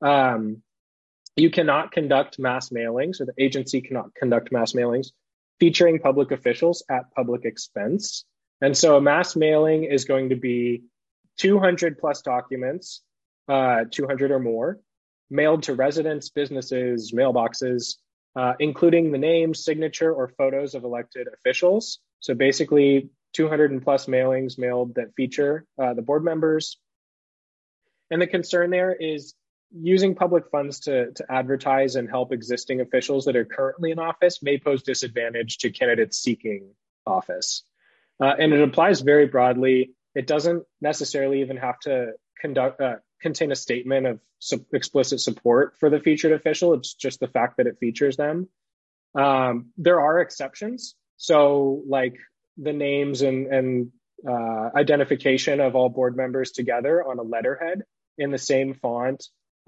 S7: You cannot conduct mass mailings, or the agency cannot conduct mass mailings featuring public officials at public expense. And so a mass mailing is going to be 200 plus documents, 200 or more, mailed to residents, businesses, mailboxes, including the name, signature, or photos of elected officials. So basically 200 and plus mailings mailed that feature the board members. And the concern there is using public funds to advertise and help existing officials that are currently in office may pose disadvantage to candidates seeking office. And it applies very broadly. It doesn't necessarily even have to contain a statement of explicit support for the featured official. It's just the fact that it features them. There are exceptions. So like the names and identification of all board members together on a letterhead in the same font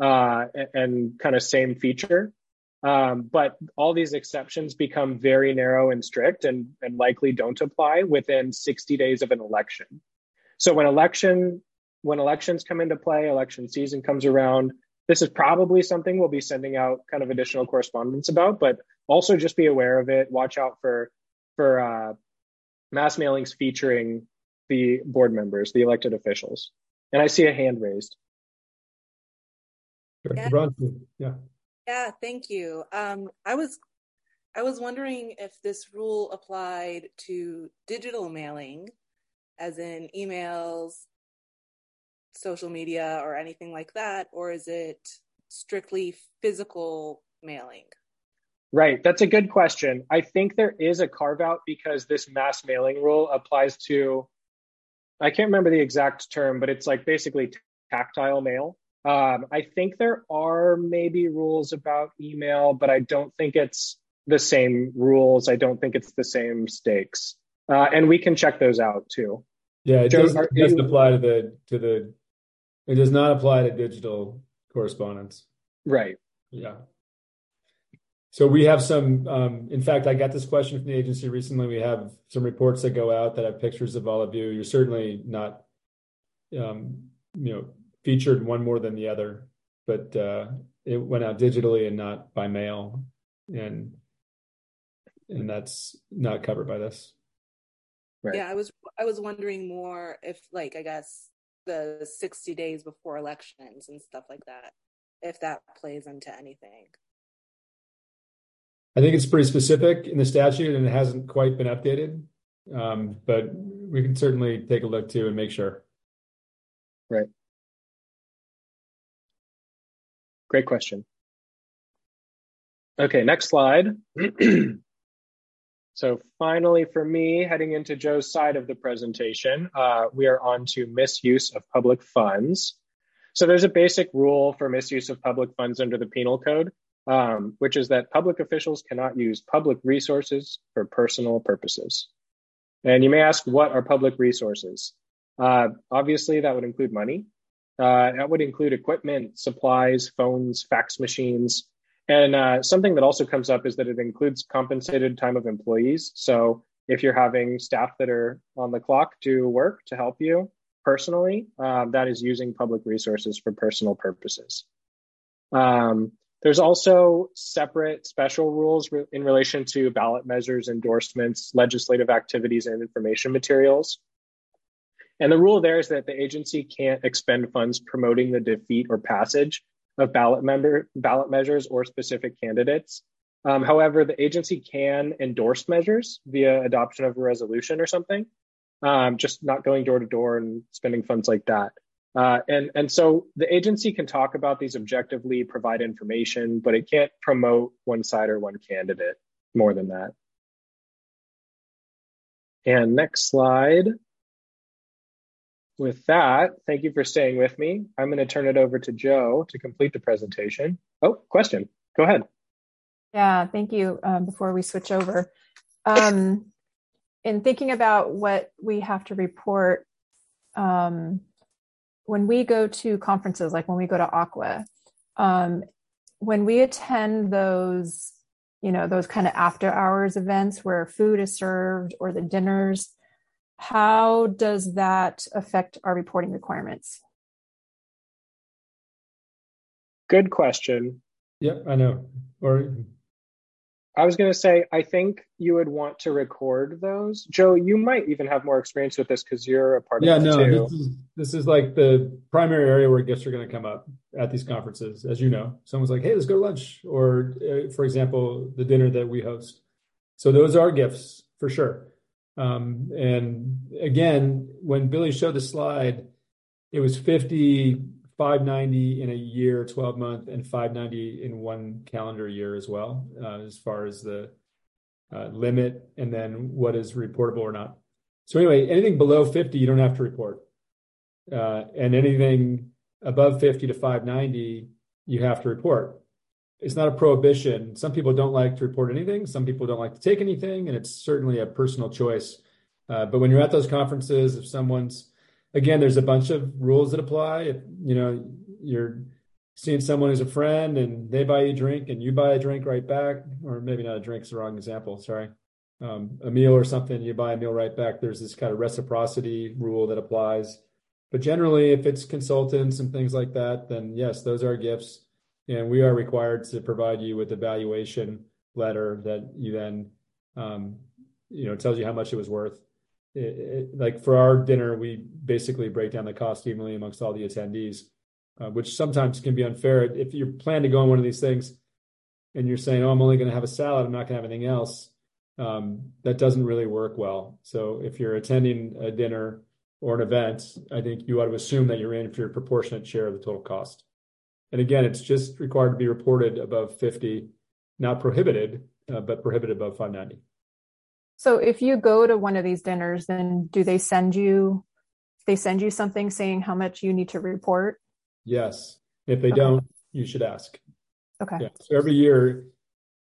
S7: and kind of same feature. But all these exceptions become very narrow and strict and likely don't apply within 60 days of an election. So when elections come into play, election season comes around, this is probably something we'll be sending out kind of additional correspondence about, but also just be aware of it. Watch out for mass mailings featuring the board members, the elected officials. And I see a hand raised.
S9: Yeah, thank you. I was wondering if this rule applied to digital mailing, as in emails, social media, or anything like that, or is it strictly physical mailing?
S7: Right, that's a good question. I think there is a carve out because this mass mailing rule applies to, I can't remember the exact term, but it's like basically tactile mail. I think there are maybe rules about email, but I don't think it's the same rules. I don't think it's the same stakes. And we can check those out too.
S6: Yeah, it
S7: Joe,
S6: doesn't apply to the. It does not apply to digital correspondence.
S7: Right.
S6: Yeah. So we have some, in fact, I got this question from the agency recently. We have some reports that go out that have pictures of all of you. You're certainly not, featured one more than the other, but it went out digitally and not by mail. And that's not covered by this.
S7: Right.
S9: Yeah, I was wondering more if, like, I guess the 60 days before elections and stuff like that, if that plays into anything.
S6: I think it's pretty specific in the statute and it hasn't quite been updated, but we can certainly take a look too and make sure.
S7: Right. Great question. Okay, next slide. So finally for me, heading into Joe's side of the presentation, we are on to misuse of public funds. So there's a basic rule for misuse of public funds under the Penal Code, which is that public officials cannot use public resources for personal purposes. And you may ask, what are public resources? Obviously, that would include money. That would include equipment, supplies, phones, fax machines. And something that also comes up is that it includes compensated time of employees. So if you're having staff that are on the clock do work to help you personally, that is using public resources for personal purposes. There's also separate special rules in relation to ballot measures, endorsements, legislative activities, and information materials. And the rule there is that the agency can't expend funds promoting the defeat or passage of ballot measures or specific candidates. However, the agency can endorse measures via adoption of a resolution or something, just not going door to door and spending funds like that. And so the agency can talk about these objectively, provide information, but it can't promote one side or one candidate more than that. And next slide. With that, thank you for staying with me. I'm going to turn it over to Joe to complete the presentation. Oh, question. Go ahead.
S2: Yeah, thank you. Before we switch over, in thinking about what we have to report, when we go to conferences, like when we go to Aqua, when we attend those, those kind of after hours events where food is served or the dinners, how does that affect our reporting requirements?
S7: Good question.
S6: Yeah, I know. Or
S7: I was going to say, I think you would want to record those. Joe, you might even have more experience with this because you're a part of it too.
S6: This is like the primary area where gifts are going to come up at these conferences. As you know, someone's like, hey, let's go to lunch. Or for example, the dinner that we host. So those are gifts for sure. And again, when Billy showed the slide, it was 50, 590 in a year, 12 month, and 590 in one calendar year as well, as far as the limit and then what is reportable or not. So anyway, anything below 50, you don't have to report. And anything above 50 to 590, you have to report. It's not a prohibition. Some people don't like to report anything. Some people don't like to take anything, and it's certainly a personal choice. But when you're at those conferences, if again, there's a bunch of rules that apply. If you're seeing someone who's a friend and they buy you a drink and you buy a drink right back, or maybe not a drink's the wrong example, sorry. A meal or something, you buy a meal right back. There's this kind of reciprocity rule that applies. But generally, if it's consultants and things like that, then yes, those are gifts. And we are required to provide you with a valuation letter that you then, tells you how much it was worth. Like for our dinner, we basically break down the cost evenly amongst all the attendees, which sometimes can be unfair. If you plan to go on one of these things and you're saying, oh, I'm only going to have a salad, I'm not going to have anything else, that doesn't really work well. So if you're attending a dinner or an event, I think you ought to assume that you're in for your proportionate share of the total cost. And again, it's just required to be reported above 50, not prohibited, but prohibited above 590.
S2: So if you go to one of these dinners, then do they send you something saying how much you need to report?
S6: Yes. If they don't, you should ask.
S2: Okay.
S6: Yeah. So every year,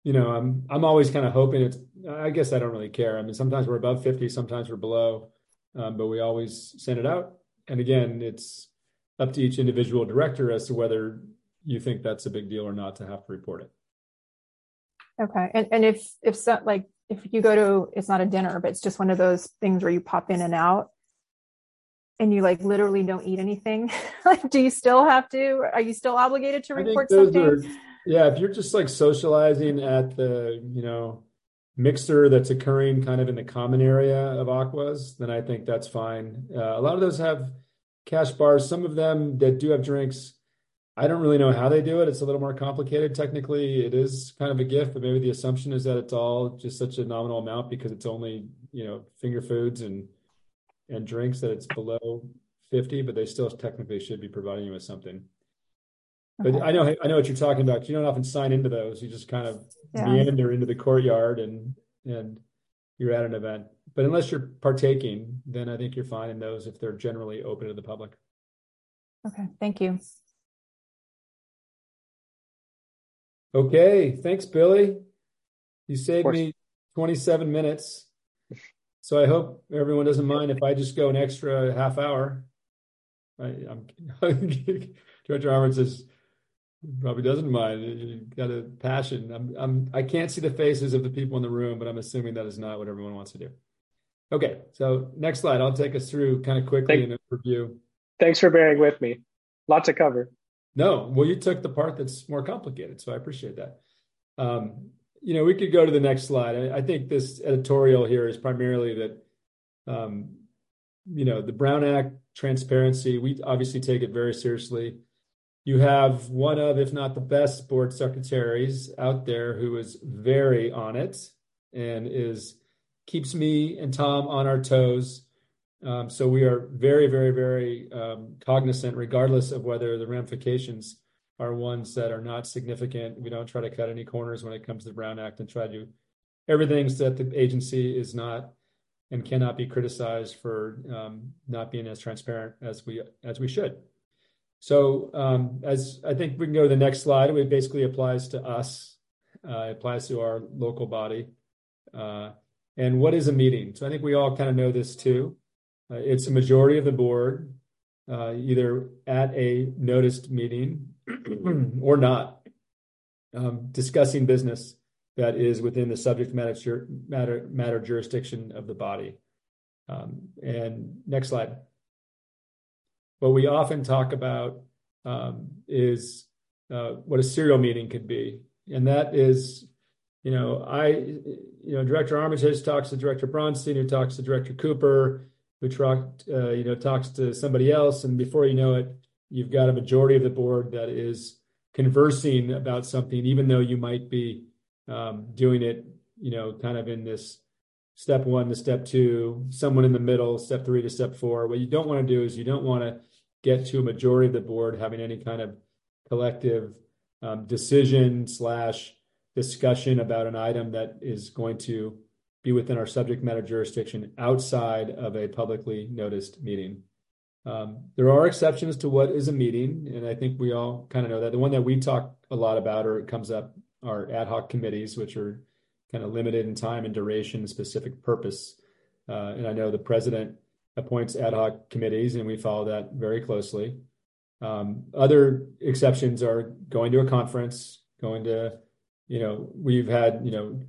S6: I'm always kind of hoping I guess I don't really care. I mean, sometimes we're above 50, sometimes we're below. but we always send it out. And again, it's up to each individual director as to whether you think that's a big deal or not to have to report it.
S2: Okay. And if so, like if you go to, it's not a dinner, but it's just one of those things where you pop in and out and you like literally don't eat anything, like, do you still have to, are you still obligated to report something?
S6: Yeah. If you're just like socializing at the, mixer that's occurring kind of in the common area of Aquas, then I think that's fine. A lot of those have cash bars. Some of them that do have drinks, I don't really know how they do it. It's a little more complicated. Technically, it is kind of a gift, but maybe the assumption is that it's all just such a nominal amount because it's only, finger foods and drinks, that it's below 50, but they still technically should be providing you with something. But I know what you're talking about. You don't often sign into those. You just kind of meander into the courtyard and you're at an event. But unless you're partaking, then I think you're fine in those if they're generally open to the public.
S2: Okay, thank you.
S6: Okay, thanks, Billy. You saved me 27 minutes. So I hope everyone doesn't mind if I just go an extra half hour. Director Arment says, probably doesn't mind. You got a passion. I can't see the faces of the people in the room, but I'm assuming that is not what everyone wants to do. Okay, so next slide. I'll take us through kind of quickly in a review.
S7: Thanks for bearing with me. Lot to cover.
S6: No, well, you took the part that's more complicated, so I appreciate that. We could go to the next slide. I think this editorial here is primarily that, the Brown Act transparency, we obviously take it very seriously. You have one of, if not the best board secretaries out there who is very on it and keeps me and Tom on our toes. So we are very, very, very cognizant, regardless of whether the ramifications are ones that are not significant. We don't try to cut any corners when it comes to the Brown Act and try to do everything so that the agency is not and cannot be criticized for not being as transparent as we should. So as I think we can go to the next slide, it basically applies to us. It applies to our local body. And what is a meeting? So I think we all kind of know this too. It's a majority of the board, either at a noticed meeting or not, discussing business that is within the subject matter jurisdiction of the body. And next slide. What we often talk about is what a serial meeting could be. And that is, Director Armitage talks to Director Bronstein, who talks to Director Cooper, who talks to somebody else. And before you know it, you've got a majority of the board that is conversing about something, even though you might be doing it, kind of in this step 1 to step 2, someone in the middle, step 3 to step 4. What you don't want to do is you don't want to get to a majority of the board having any kind of collective decision / discussion about an item that is going to be within our subject matter jurisdiction outside of a publicly noticed meeting. There are exceptions to what is a meeting, and I think we all kind of know that. The one that we talk a lot about, or it comes up, are ad hoc committees, which are kind of limited in time and duration and specific purpose. And I know the president appoints ad hoc committees, and we follow that very closely. Other exceptions are going to a conference, going to, we've had,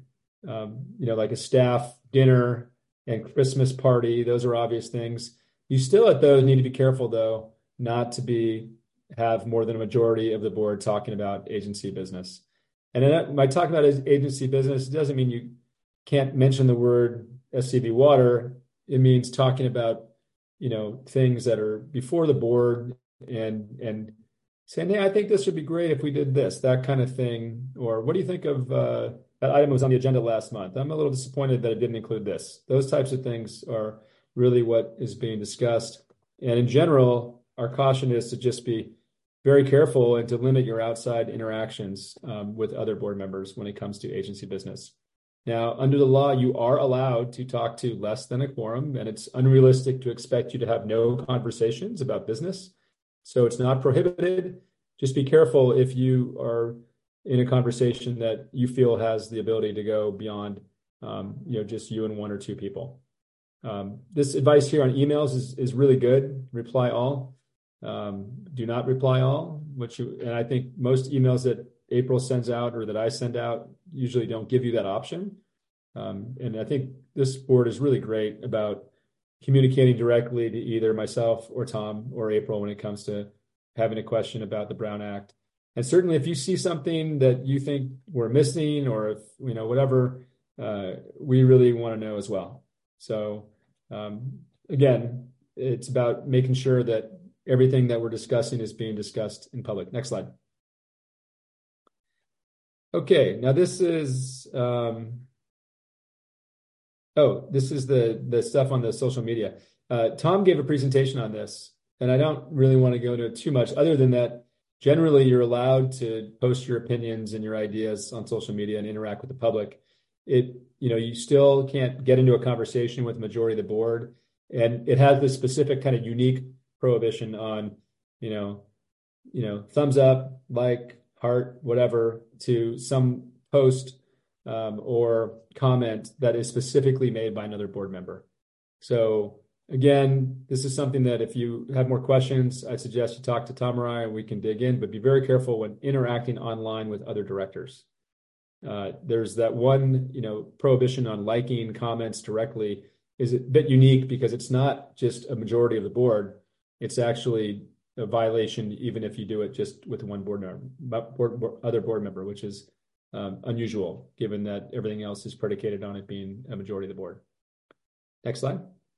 S6: like a staff dinner and Christmas party. Those are obvious things. You still at those need to be careful, though, not to have more than a majority of the board talking about agency business. And by talking about agency business, it doesn't mean you can't mention the word SCV Water. It means talking about, things that are before the board and saying, hey, I think this would be great if we did this, that kind of thing. Or what do you think of that item was on the agenda last month? I'm a little disappointed that it didn't include this. Those types of things are really what is being discussed. And in general, our caution is to just be very careful and to limit your outside interactions with other board members when it comes to agency business. Now, under the law, you are allowed to talk to less than a quorum, and it's unrealistic to expect you to have no conversations about business. So it's not prohibited. Just be careful if you are in a conversation that you feel has the ability to go beyond, just you and 1 or 2 people. This advice here on emails is really good. Reply all. Do not reply all, and I think most emails that April sends out or that I send out usually don't give you that option. And I think this board is really great about communicating directly to either myself or Tom or April when it comes to having a question about the Brown Act. And certainly if you see something that you think we're missing or if, whatever, we really want to know as well. So again, it's about making sure that everything that we're discussing is being discussed in public. Next slide. Okay, now this is this is the stuff on the social media. Tom gave a presentation on this, and I don't really want to go into it too much other than that generally you're allowed to post your opinions and your ideas on social media and interact with the public. You still can't get into a conversation with the majority of the board, and it has this specific kind of unique prohibition on, thumbs up, like, heart, whatever, to some post or comment that is specifically made by another board member. So again, this is something that if you have more questions, I suggest you talk to Tom or I and we can dig in, but be very careful when interacting online with other directors. There's that one, prohibition on liking comments directly is a bit unique because it's not just a majority of the board. It's actually a violation even if you do it just with one other board member, which is unusual given that everything else is predicated on it being a majority of the board. Next slide.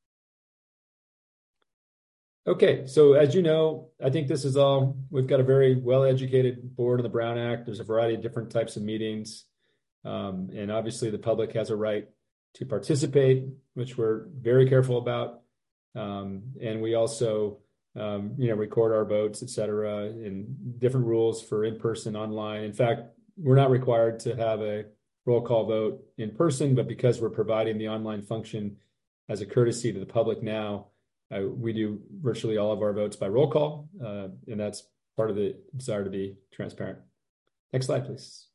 S6: Okay, so as you know, I think this is all, we've got a very well-educated board on the Brown Act. There's a variety of different types of meetings. And obviously the public has a right to participate, which we're very careful about. And we also, record our votes, et cetera, and different rules for in-person, online. In fact, we're not required to have a roll call vote in person, but because we're providing the online function as a courtesy to the public now, we do virtually all of our votes by roll call, and that's part of the desire to be transparent. Next slide, please.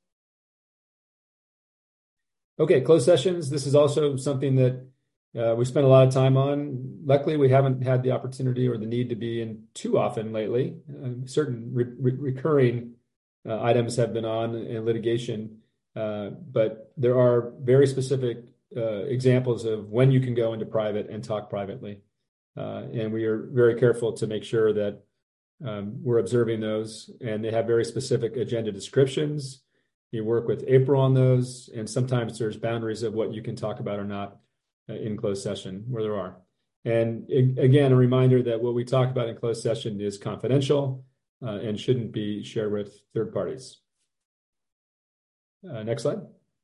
S6: Okay, closed sessions. This is also something that we spent a lot of time on. Luckily, we haven't had the opportunity or the need to be in too often lately. Certain recurring items have been on in litigation, but there are very specific examples of when you can go into private and talk privately. And we are very careful to make sure that we're observing those, and they have very specific agenda descriptions. You work with April on those, and sometimes there's boundaries of what you can talk about or not in closed session, where there are. And again, a reminder that what we talk about in closed session is confidential and shouldn't be shared with third parties. Next slide.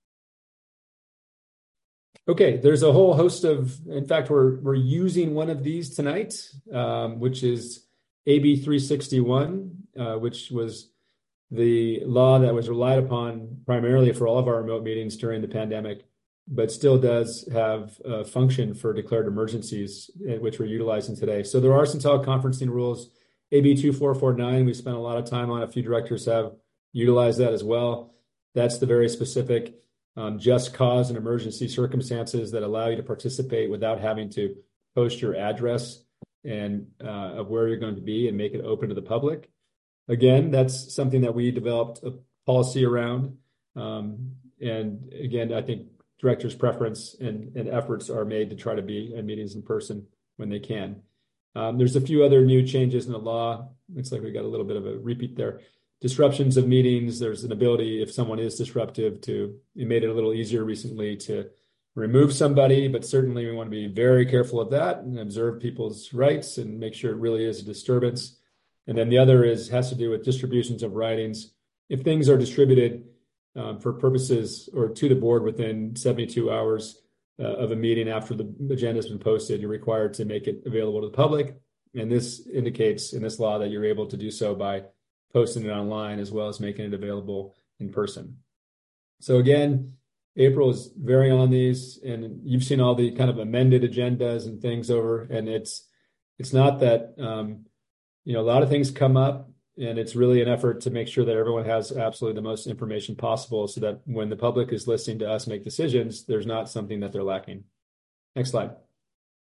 S6: Okay, there's a whole host of, in fact, we're using one of these tonight, which is AB 361, which was the law that was relied upon primarily for all of our remote meetings during the pandemic, but still does have a function for declared emergencies, which we're utilizing today. So there are some teleconferencing rules. AB 2449, we spent a lot of time on. A few directors have utilized that as well. That's the very specific just cause and emergency circumstances that allow you to participate without having to post your address and of where you're going to be and make it open to the public. Again, that's something that we developed a policy around. And again, I think directors' preference and efforts are made to try to be at meetings in person when they can. There's a few other new changes in the law. Looks like we got a little bit of a repeat there. Disruptions of meetings. There's an ability, if someone is disruptive, it made it a little easier recently to remove somebody, but certainly we want to be very careful of that and observe people's rights and make sure it really is a disturbance. And then the other has to do with distributions of writings. If things are distributed for purposes or to the board within 72 hours of a meeting after the agenda has been posted, you're required to make it available to the public. And this indicates in this law that you're able to do so by posting it online as well as making it available in person. So again, April is very on these, and you've seen all the kind of amended agendas and things over, and it's not that, a lot of things come up, and it's really an effort to make sure that everyone has absolutely the most information possible so that when the public is listening to us make decisions, there's not something that they're lacking. Next slide.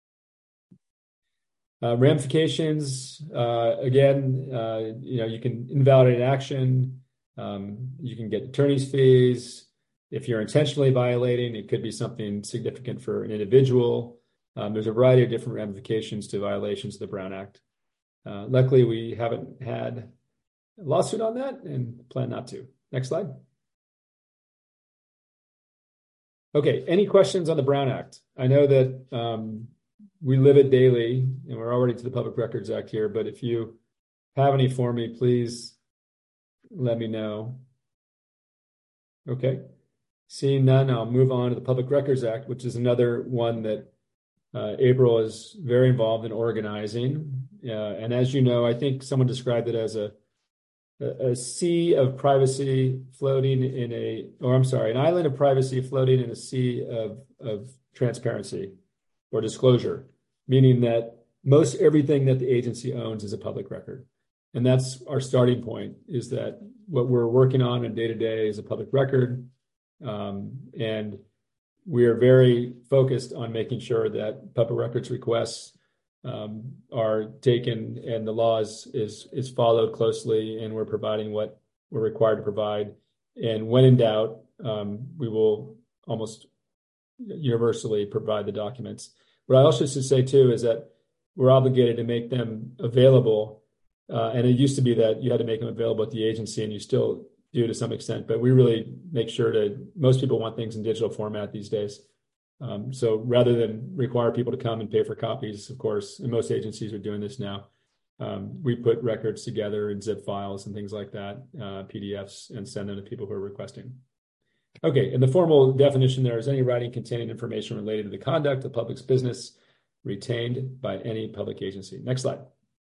S6: Ramifications, again, you can invalidate action. You can get attorney's fees. If you're intentionally violating, it could be something significant for an individual. There's a variety of different ramifications to violations of the Brown Act. Luckily, we haven't had a lawsuit on that and plan not to. Next slide. Okay, any questions on the Brown Act? I know that we live it daily, and we're already to the Public Records Act here, but if you have any for me, please let me know. Okay. Seeing none, I'll move on to the Public Records Act, which is another one that April is very involved in organizing. And as you know, I think someone described it as a sea of privacy floating in an island of privacy floating in a sea of transparency or disclosure, meaning that most everything that the agency owns is a public record. And that's our starting point, is that what we're working on day to day is a public record. And we are very focused on making sure that public records requests are taken and the law is followed closely, and we're providing what we're required to provide. And when in doubt, we will almost universally provide the documents. What I also should say too is that we're obligated to make them available. And it used to be that you had to make them available at the agency, and you still do to some extent, but we really make sure most people want things in digital format these days. So rather than require people to come and pay for copies, of course, and most agencies are doing this now, we put records together in zip files and things like that, PDFs, and send them to people who are requesting. Okay, and the formal definition there is any writing containing information related to the conduct of the public's business retained by any public agency. Next slide.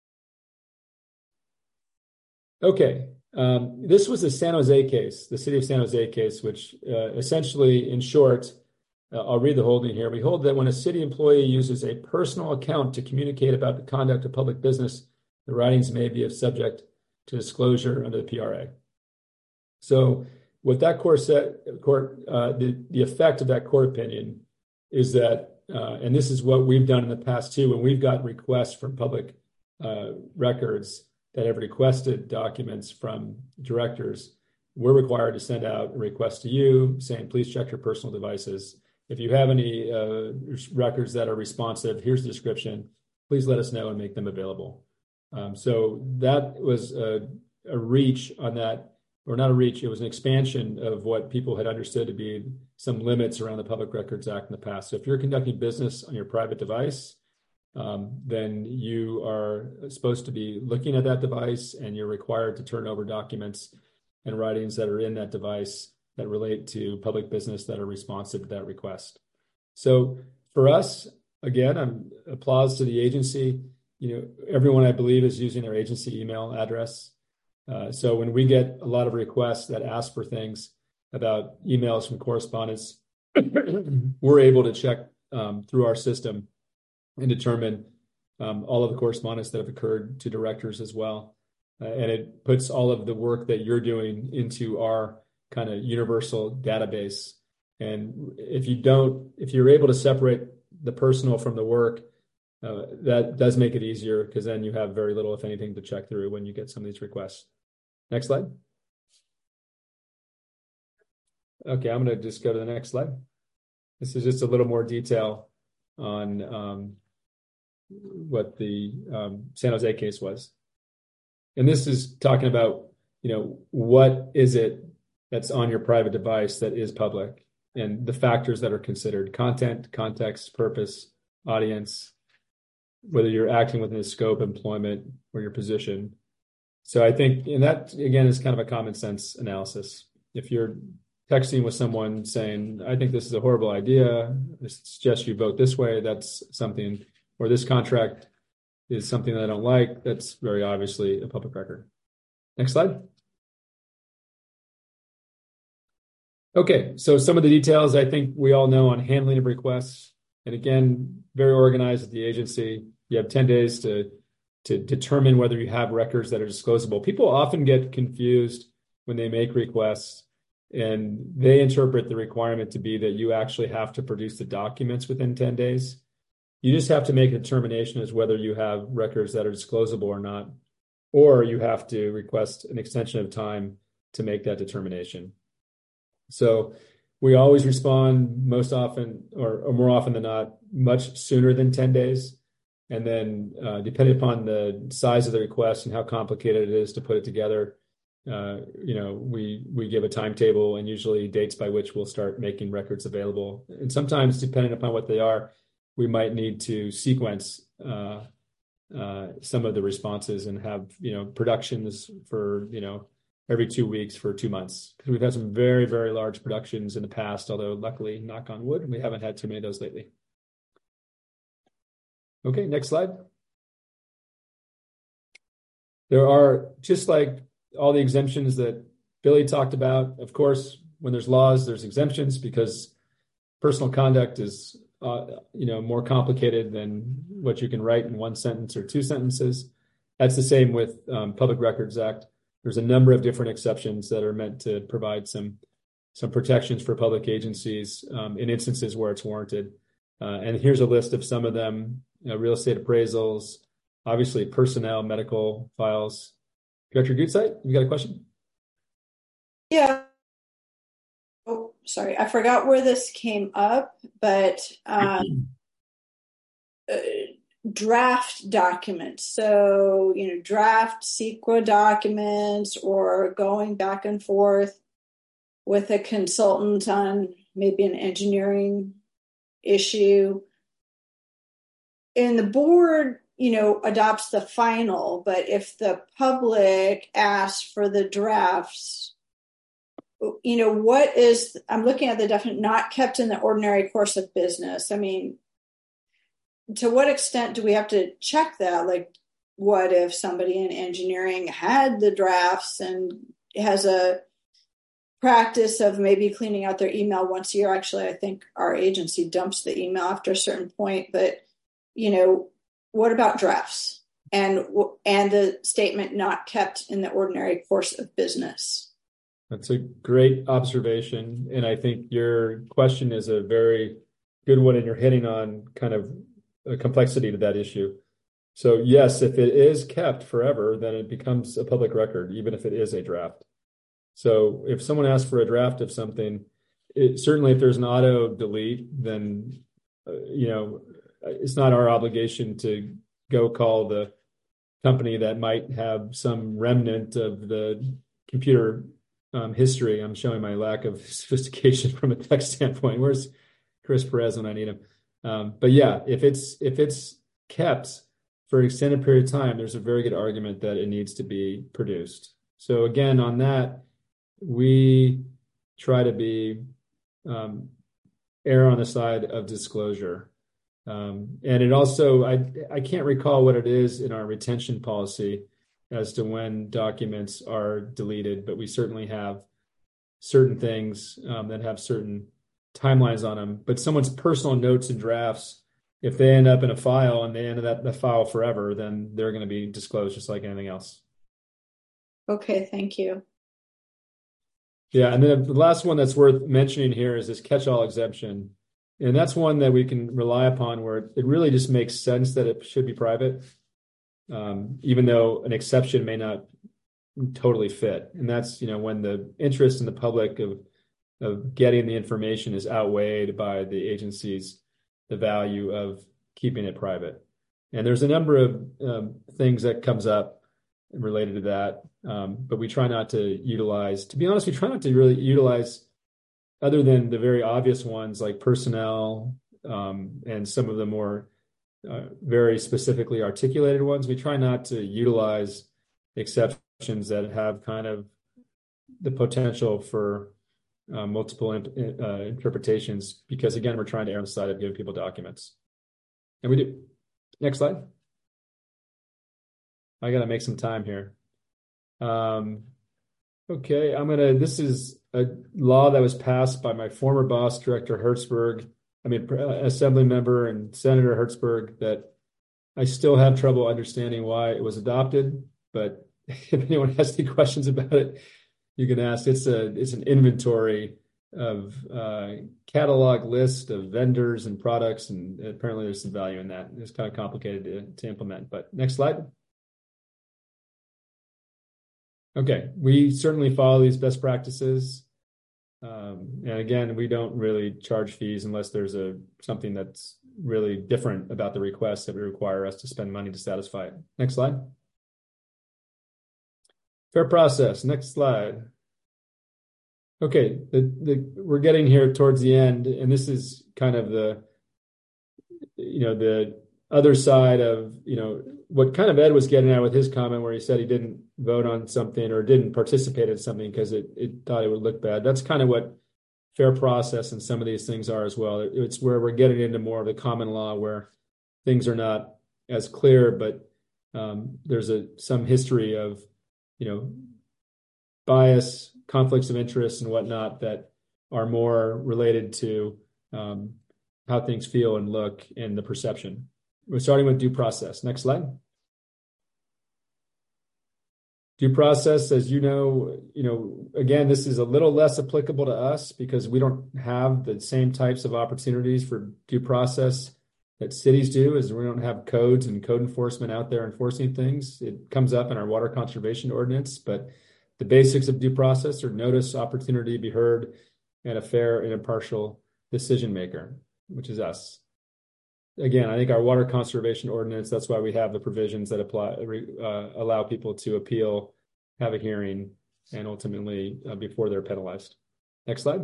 S6: Okay, this was the San Jose case, the city of San Jose case, which essentially, in short, I'll read the holding here. We hold that when a city employee uses a personal account to communicate about the conduct of public business, the writings may be subject to disclosure under the PRA. So what that court said, the effect of that court opinion is that, and this is what we've done in the past too, when we've got requests from public records that have requested documents from directors, we're required to send out a request to you saying, please check your personal devices. If you have any records that are responsive, here's the description. Please let us know and make them available. So that was a reach on that, or not a reach, it was an expansion of what people had understood to be some limits around the Public Records Act in the past. So if you're conducting business on your private device, then you are supposed to be looking at that device, and you're required to turn over documents and writings that are in that device that relate to public business that are responsive to that request. So for us, again, applause to the agency. Everyone, I believe, is using their agency email address. So when we get a lot of requests that ask for things about emails from correspondents, we're able to check through our system and determine all of the correspondence that have occurred to directors as well. And it puts all of the work that you're doing into our kind of universal database. And if you're able to separate the personal from the work, that does make it easier, because then you have very little, if anything, to check through when you get some of these requests. Next slide. Okay, I'm going to just go to the next slide. This is just a little more detail on what the San Jose case was. And this is talking about, what is it that's on your private device that is public, and the factors that are considered: content, context, purpose, audience, whether you're acting within the scope, employment, or your position. So I think, and that, again, is kind of a common sense analysis. If you're texting with someone saying, I think this is a horrible idea, I suggest you vote this way, that's something, or this contract is something that I don't like, that's very obviously a public record. Next slide. Okay, so some of the details I think we all know on handling of requests. And again, very organized at the agency. You have 10 days to determine whether you have records that are disclosable. People often get confused when they make requests, and they interpret the requirement to be that you actually have to produce the documents within 10 days. You just have to make a determination as whether you have records that are disclosable or not, or you have to request an extension of time to make that determination. So we always respond most often, or more often than not, much sooner than 10 days. And then depending upon the size of the request and how complicated it is to put it together, we give a timetable and usually dates by which we'll start making records available. And sometimes, depending upon what they are, we might need to sequence some of the responses and have, productions for, every 2 weeks for 2 months. Because we've had some very, very large productions in the past, although luckily, knock on wood, we haven't had too many of those lately. Okay, next slide. There are, just like all the exemptions that Billy talked about, of course, when there's laws, there's exemptions because personal conduct is, more complicated than what you can write in one sentence or two sentences. That's the same with Public Records Act. There's a number of different exceptions that are meant to provide some protections for public agencies in instances where it's warranted. And here's a list of some of them: real estate appraisals, obviously personnel, medical files. Director Gutzeit, you got a question?
S5: Yeah. Oh, sorry. I forgot where this came up, but draft documents. So, draft CEQA documents or going back and forth with a consultant on maybe an engineering issue. And the board, adopts the final, but if the public asks for the drafts, I'm looking at the definition, not kept in the ordinary course of business. I mean, to what extent do we have to check that? Like, what if somebody in engineering had the drafts and has a practice of maybe cleaning out their email once a year? Actually, I think our agency dumps the email after a certain point, but, what about drafts and the statement not kept in the ordinary course of business?
S6: That's a great observation. And I think your question is a very good one, and you're hitting on kind of a complexity to that issue. So yes, if it is kept forever, then it becomes a public record, even if it is a draft. So if someone asks for a draft of something, certainly if there's an auto delete, then, it's not our obligation to go call the company that might have some remnant of the computer history. I'm showing my lack of sophistication from a tech standpoint. Where's Chris Perez when I need him? But yeah, if it's kept for an extended period of time, there's a very good argument that it needs to be produced. So again, on that, we try to be err on the side of disclosure. And it also, I can't recall what it is in our retention policy as to when documents are deleted, but we certainly have certain things that have certain timelines on them. But someone's personal notes and drafts, if they end up in a file and they end up in the file forever, then they're going to be disclosed just like anything else.
S5: Okay, thank you.
S6: Yeah, and then the last one that's worth mentioning here is this catch-all exemption. And that's one that we can rely upon where it really just makes sense that it should be private, even though an exception may not totally fit. And that's, when the interest in the public of getting the information is outweighed by the agency's, the value of keeping it private. And there's a number of things that comes up related to that. But we try not to utilize, to be honest, we try not to really utilize, other than the very obvious ones like personnel and some of the more very specifically articulated ones, we try not to utilize exceptions that have kind of the potential for multiple interpretations, because again, we're trying to err on the side of giving people documents. And we do. Next slide. I got to make some time here. Okay, this is a law that was passed by my former boss, Director Assembly member and Senator Hertzberg, that I still have trouble understanding why it was adopted. But if anyone has any questions about it, you can ask. It's an inventory catalog list of vendors and products, and apparently there's some value in that. It's kind of complicated to implement, but next slide. Okay, we certainly follow these best practices. And again, we don't really charge fees unless there's something that's really different about the request that would require us to spend money to satisfy it. Next slide. Fair process. Next slide. Okay, we're getting here towards the end, and this is kind of the other side of, what kind of Ed was getting at with his comment where he said he didn't vote on something or didn't participate in something because it thought it would look bad. That's kind of what fair process and some of these things are as well. It's where we're getting into more of the common law where things are not as clear, but there's some history of, bias, conflicts of interest and whatnot that are more related to how things feel and look in the perception. We're starting with due process. Next slide. Due process, as you know, again, this is a little less applicable to us because we don't have the same types of opportunities for due process that cities do, as we don't have codes and code enforcement out there enforcing things. It comes up in our water conservation ordinance, but the basics of due process are notice, opportunity to be heard, and a fair and impartial decision maker, which is us. Again, I think our water conservation ordinance, that's why we have the provisions that allow people to appeal, have a hearing, and ultimately before they're penalized. Next slide.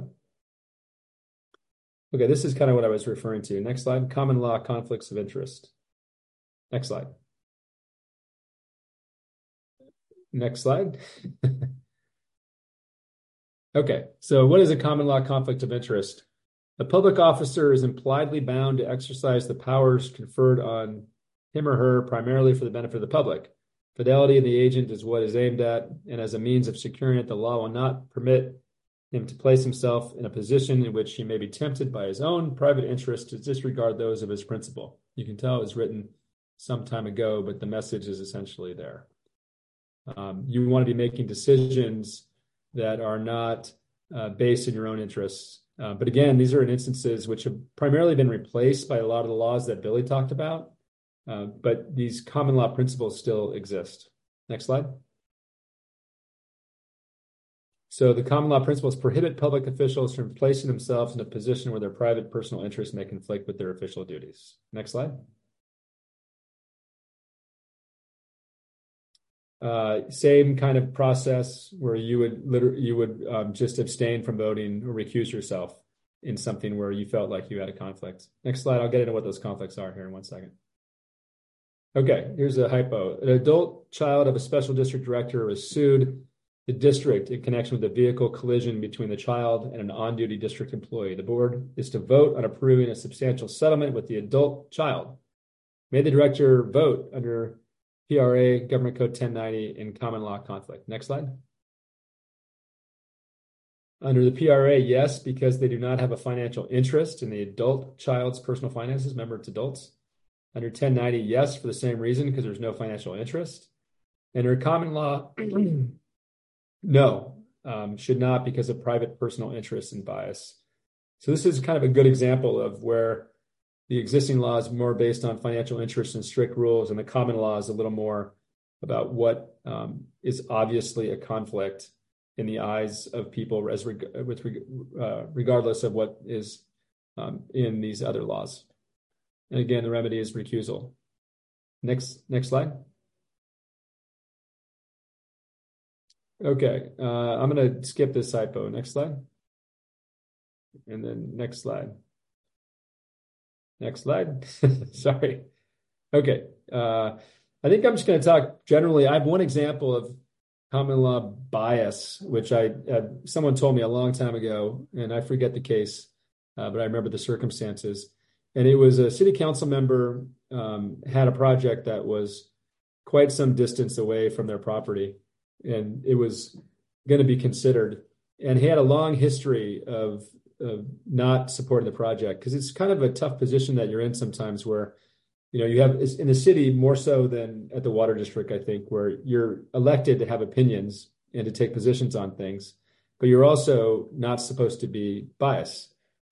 S6: Okay, this is kind of what I was referring to. Next slide. Common law conflicts of interest. Next slide. Next slide. Okay, so what is a common law conflict of interest? A public officer is impliedly bound to exercise the powers conferred on him or her primarily for the benefit of the public. Fidelity of the agent is what is aimed at, and as a means of securing it, the law will not permit him to place himself in a position in which he may be tempted by his own private interest to disregard those of his principal. You can tell it was written some time ago, but the message is essentially there. You want to be making decisions that are not based in your own interests. But again, these are in instances which have primarily been replaced by a lot of the laws that Billy talked about. But these common law principles still exist. Next slide. So the common law principles prohibit public officials from placing themselves in a position where their private personal interests may conflict with their official duties. Next slide. Same kind of process where you would just abstain from voting or recuse yourself in something where you felt like you had a conflict. Next slide. I'll get into what those conflicts are here in 1 second. Okay, here's a hypo. An adult child of a special district director was sued the district in connection with a vehicle collision between the child and an on-duty district employee. The board is to vote on approving a substantial settlement with the adult child. May the director vote under PRA, Government Code 1090, in common law conflict. Next slide. Under the PRA, yes, because they do not have a financial interest in the adult child's personal finances. Remember, it's adults. Under 1090, yes, for the same reason, because there's no financial interest. Under common law, no, should not because of private personal interest and bias. So this is kind of a good example of where the existing law is more based on financial interest and strict rules, and the common law is a little more about what is obviously a conflict in the eyes of people, regardless of what is in these other laws. And again, the remedy is recusal. Next slide. Okay, I'm going to skip this hypo. Next slide. And then next slide. Next slide. Sorry. Okay. I think I'm just going to talk generally. I have one example of common law bias, which someone told me a long time ago, and I forget the case, but I remember the circumstances. And it was a city council member had a project that was quite some distance away from their property, and it was going to be considered. And he had a long history of not supporting the project, because it's kind of a tough position that you're in sometimes where, you have in the city more so than at the water district, I think, where you're elected to have opinions and to take positions on things. but you're also not supposed to be biased.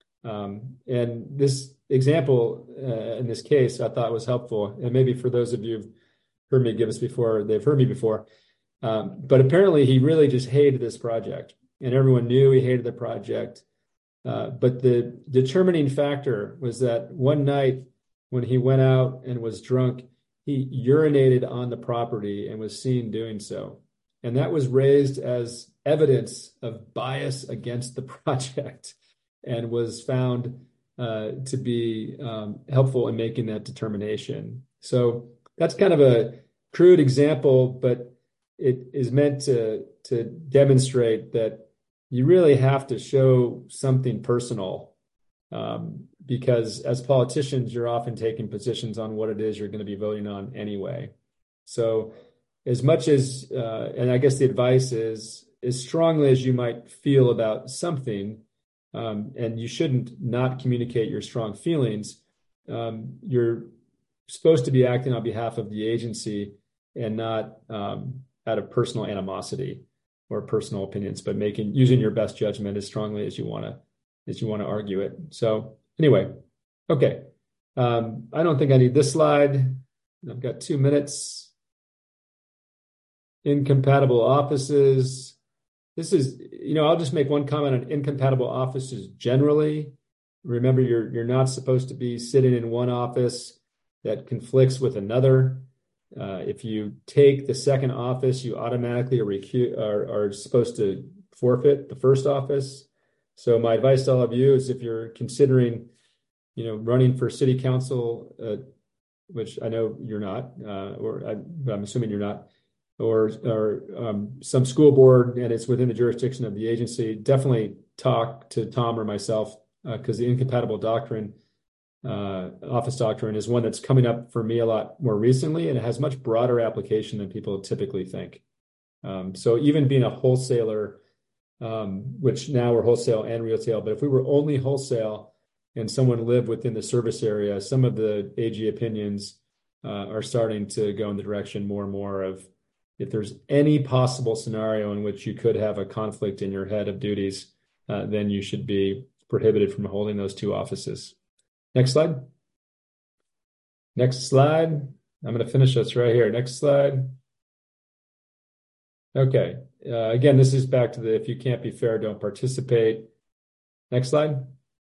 S6: And this example in this case, I thought was helpful. And maybe for those of you who've heard me give this before, they've heard me before. But apparently he really just hated this project, and everyone knew he hated the project. But the determining factor was that one night when he went out and was drunk, he urinated on the property and was seen doing so. And that was raised as evidence of bias against the project and was found to be helpful in making that determination. So that's kind of a crude example, but it is meant to demonstrate that you really have to show something personal, because as politicians, you're often taking positions on what it is you're going to be voting on anyway. So as much as, and I guess the advice is, as strongly as you might feel about something, and you shouldn't not communicate your strong feelings, you're supposed to be acting on behalf of the agency and not out of personal animosity or personal opinions, but using your best judgment as strongly as you want to argue it. So anyway, okay. I don't think I need this slide. I've got 2 minutes. Incompatible offices. This is, I'll just make one comment on incompatible offices generally. Remember, you're not supposed to be sitting in one office that conflicts with another. If you take the second office, you automatically are supposed to forfeit the first office. So my advice to all of you is, if you're considering, running for city council, which I know you're not, but I'm assuming you're not, or some school board, and it's within the jurisdiction of the agency, definitely talk to Tom or myself, because the incompatible office doctrine is one that's coming up for me a lot more recently, and it has much broader application than people typically think. So even being a wholesaler, which now we're wholesale and retail, but if we were only wholesale and someone lived within the service area, some of the AG opinions are starting to go in the direction more and more of, if there's any possible scenario in which you could have a conflict in your head of duties, then you should be prohibited from holding those two offices. Next slide. Next slide. I'm going to finish this right here. Next slide. Okay. Again, this is back to the, if you can't be fair, don't participate. Next slide.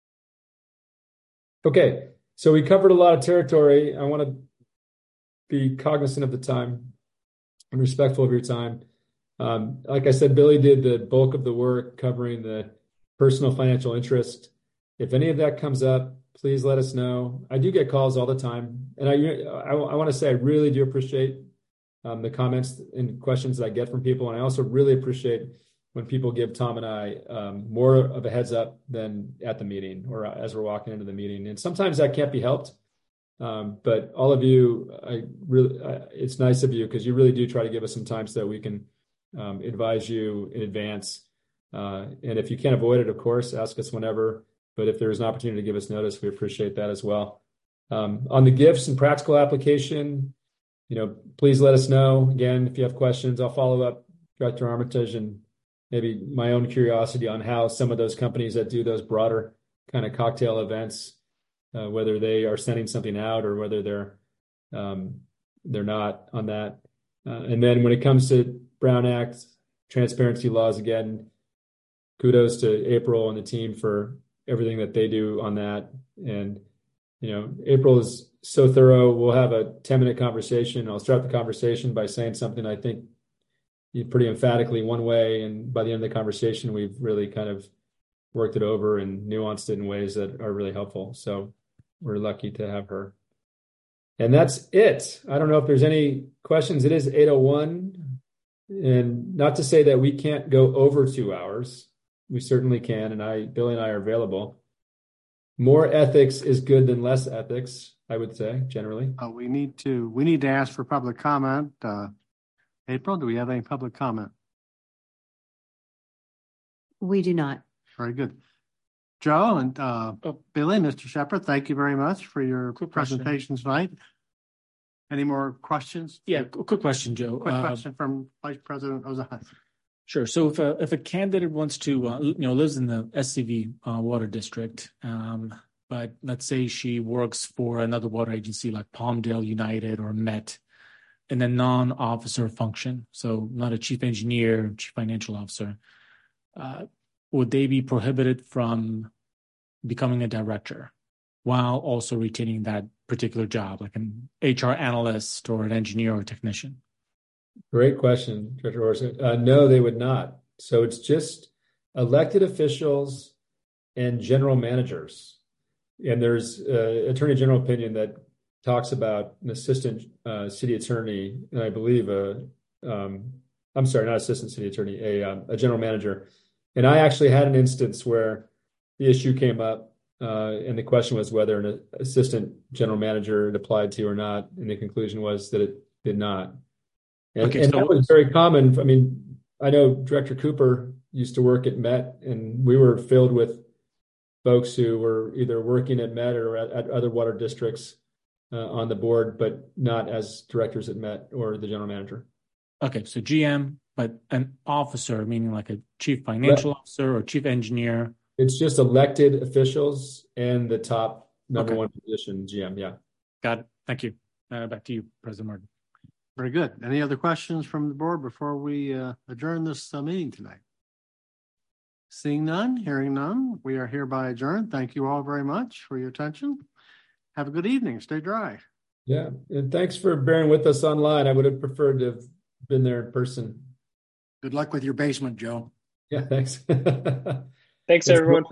S6: Okay. So we covered a lot of territory. I want to be cognizant of the time and respectful of your time. Like I said, Billy did the bulk of the work covering the personal financial interest. If any of that comes up, please let us know. I do get calls all the time. And I want to say I really do appreciate the comments and questions that I get from people. And I also really appreciate when people give Tom and I more of a heads up than at the meeting or as we're walking into the meeting. And sometimes that can't be helped. But all of you, it's nice of you, because you really do try to give us some time so that we can advise you in advance. And if you can't avoid it, of course, ask us whenever. But if there's an opportunity to give us notice, we appreciate that as well. On the gifts and practical application, please let us know. Again, if you have questions, I'll follow up Director Armitage and maybe my own curiosity on how some of those companies that do those broader kind of cocktail events, whether they are sending something out or whether they're not on that. And then when it comes to Brown Act transparency laws, again, kudos to April and the team for everything that they do on that. And, April is so thorough. We'll have a 10-minute conversation. I'll start the conversation by saying something I think pretty emphatically one way. And by the end of the conversation, we've really kind of worked it over and nuanced it in ways that are really helpful. So we're lucky to have her. And that's it. I don't know if there's any questions. It is 8:01. And not to say that we can't go over 2 hours. We certainly can. And Billy and I are available. More ethics is good than less ethics, I would say, generally.
S1: We need to ask for public comment. April, do we have any public comment?
S3: We do not.
S1: Very good. Joe and Billy, Mr. Shepard, thank you very much for your presentation tonight. Any more questions?
S8: Yeah, quick question, Joe.
S1: Quick question from Vice President Ozai.
S8: Sure. So if a candidate wants to, lives in the SCV water district, but let's say she works for another water agency like Palmdale United or Met in a non-officer function, so not a chief engineer, chief financial officer, would they be prohibited from becoming a director while also retaining that particular job, like an HR analyst or an engineer or technician?
S6: Great question, Director Horowitz. No, they would not. So it's just elected officials and general managers. And there's Attorney General opinion that talks about an assistant city attorney, and I believe I'm sorry, not assistant city attorney, a general manager. And I actually had an instance where the issue came up, and the question was whether an assistant general manager it applied to or not, and the conclusion was that it did not. And that was very common. I mean, I know Director Cooper used to work at Met, and we were filled with folks who were either working at Met or at other water districts on the board, but not as directors at Met or the general manager.
S8: Okay, so GM, but an officer, meaning like a chief financial officer or chief engineer.
S6: It's just elected officials and the top number one position, GM. Yeah.
S8: Got it. Thank you. Back to you, President Martin.
S1: Very good. Any other questions from the board before we adjourn this meeting tonight? Seeing none, hearing none, we are hereby adjourned. Thank you all very much for your attention. Have a good evening. Stay dry.
S6: Yeah. And thanks for bearing with us online. I would have preferred to have been there in person.
S10: Good luck with your basement, Joe.
S6: Yeah, thanks.
S7: Thanks, everyone.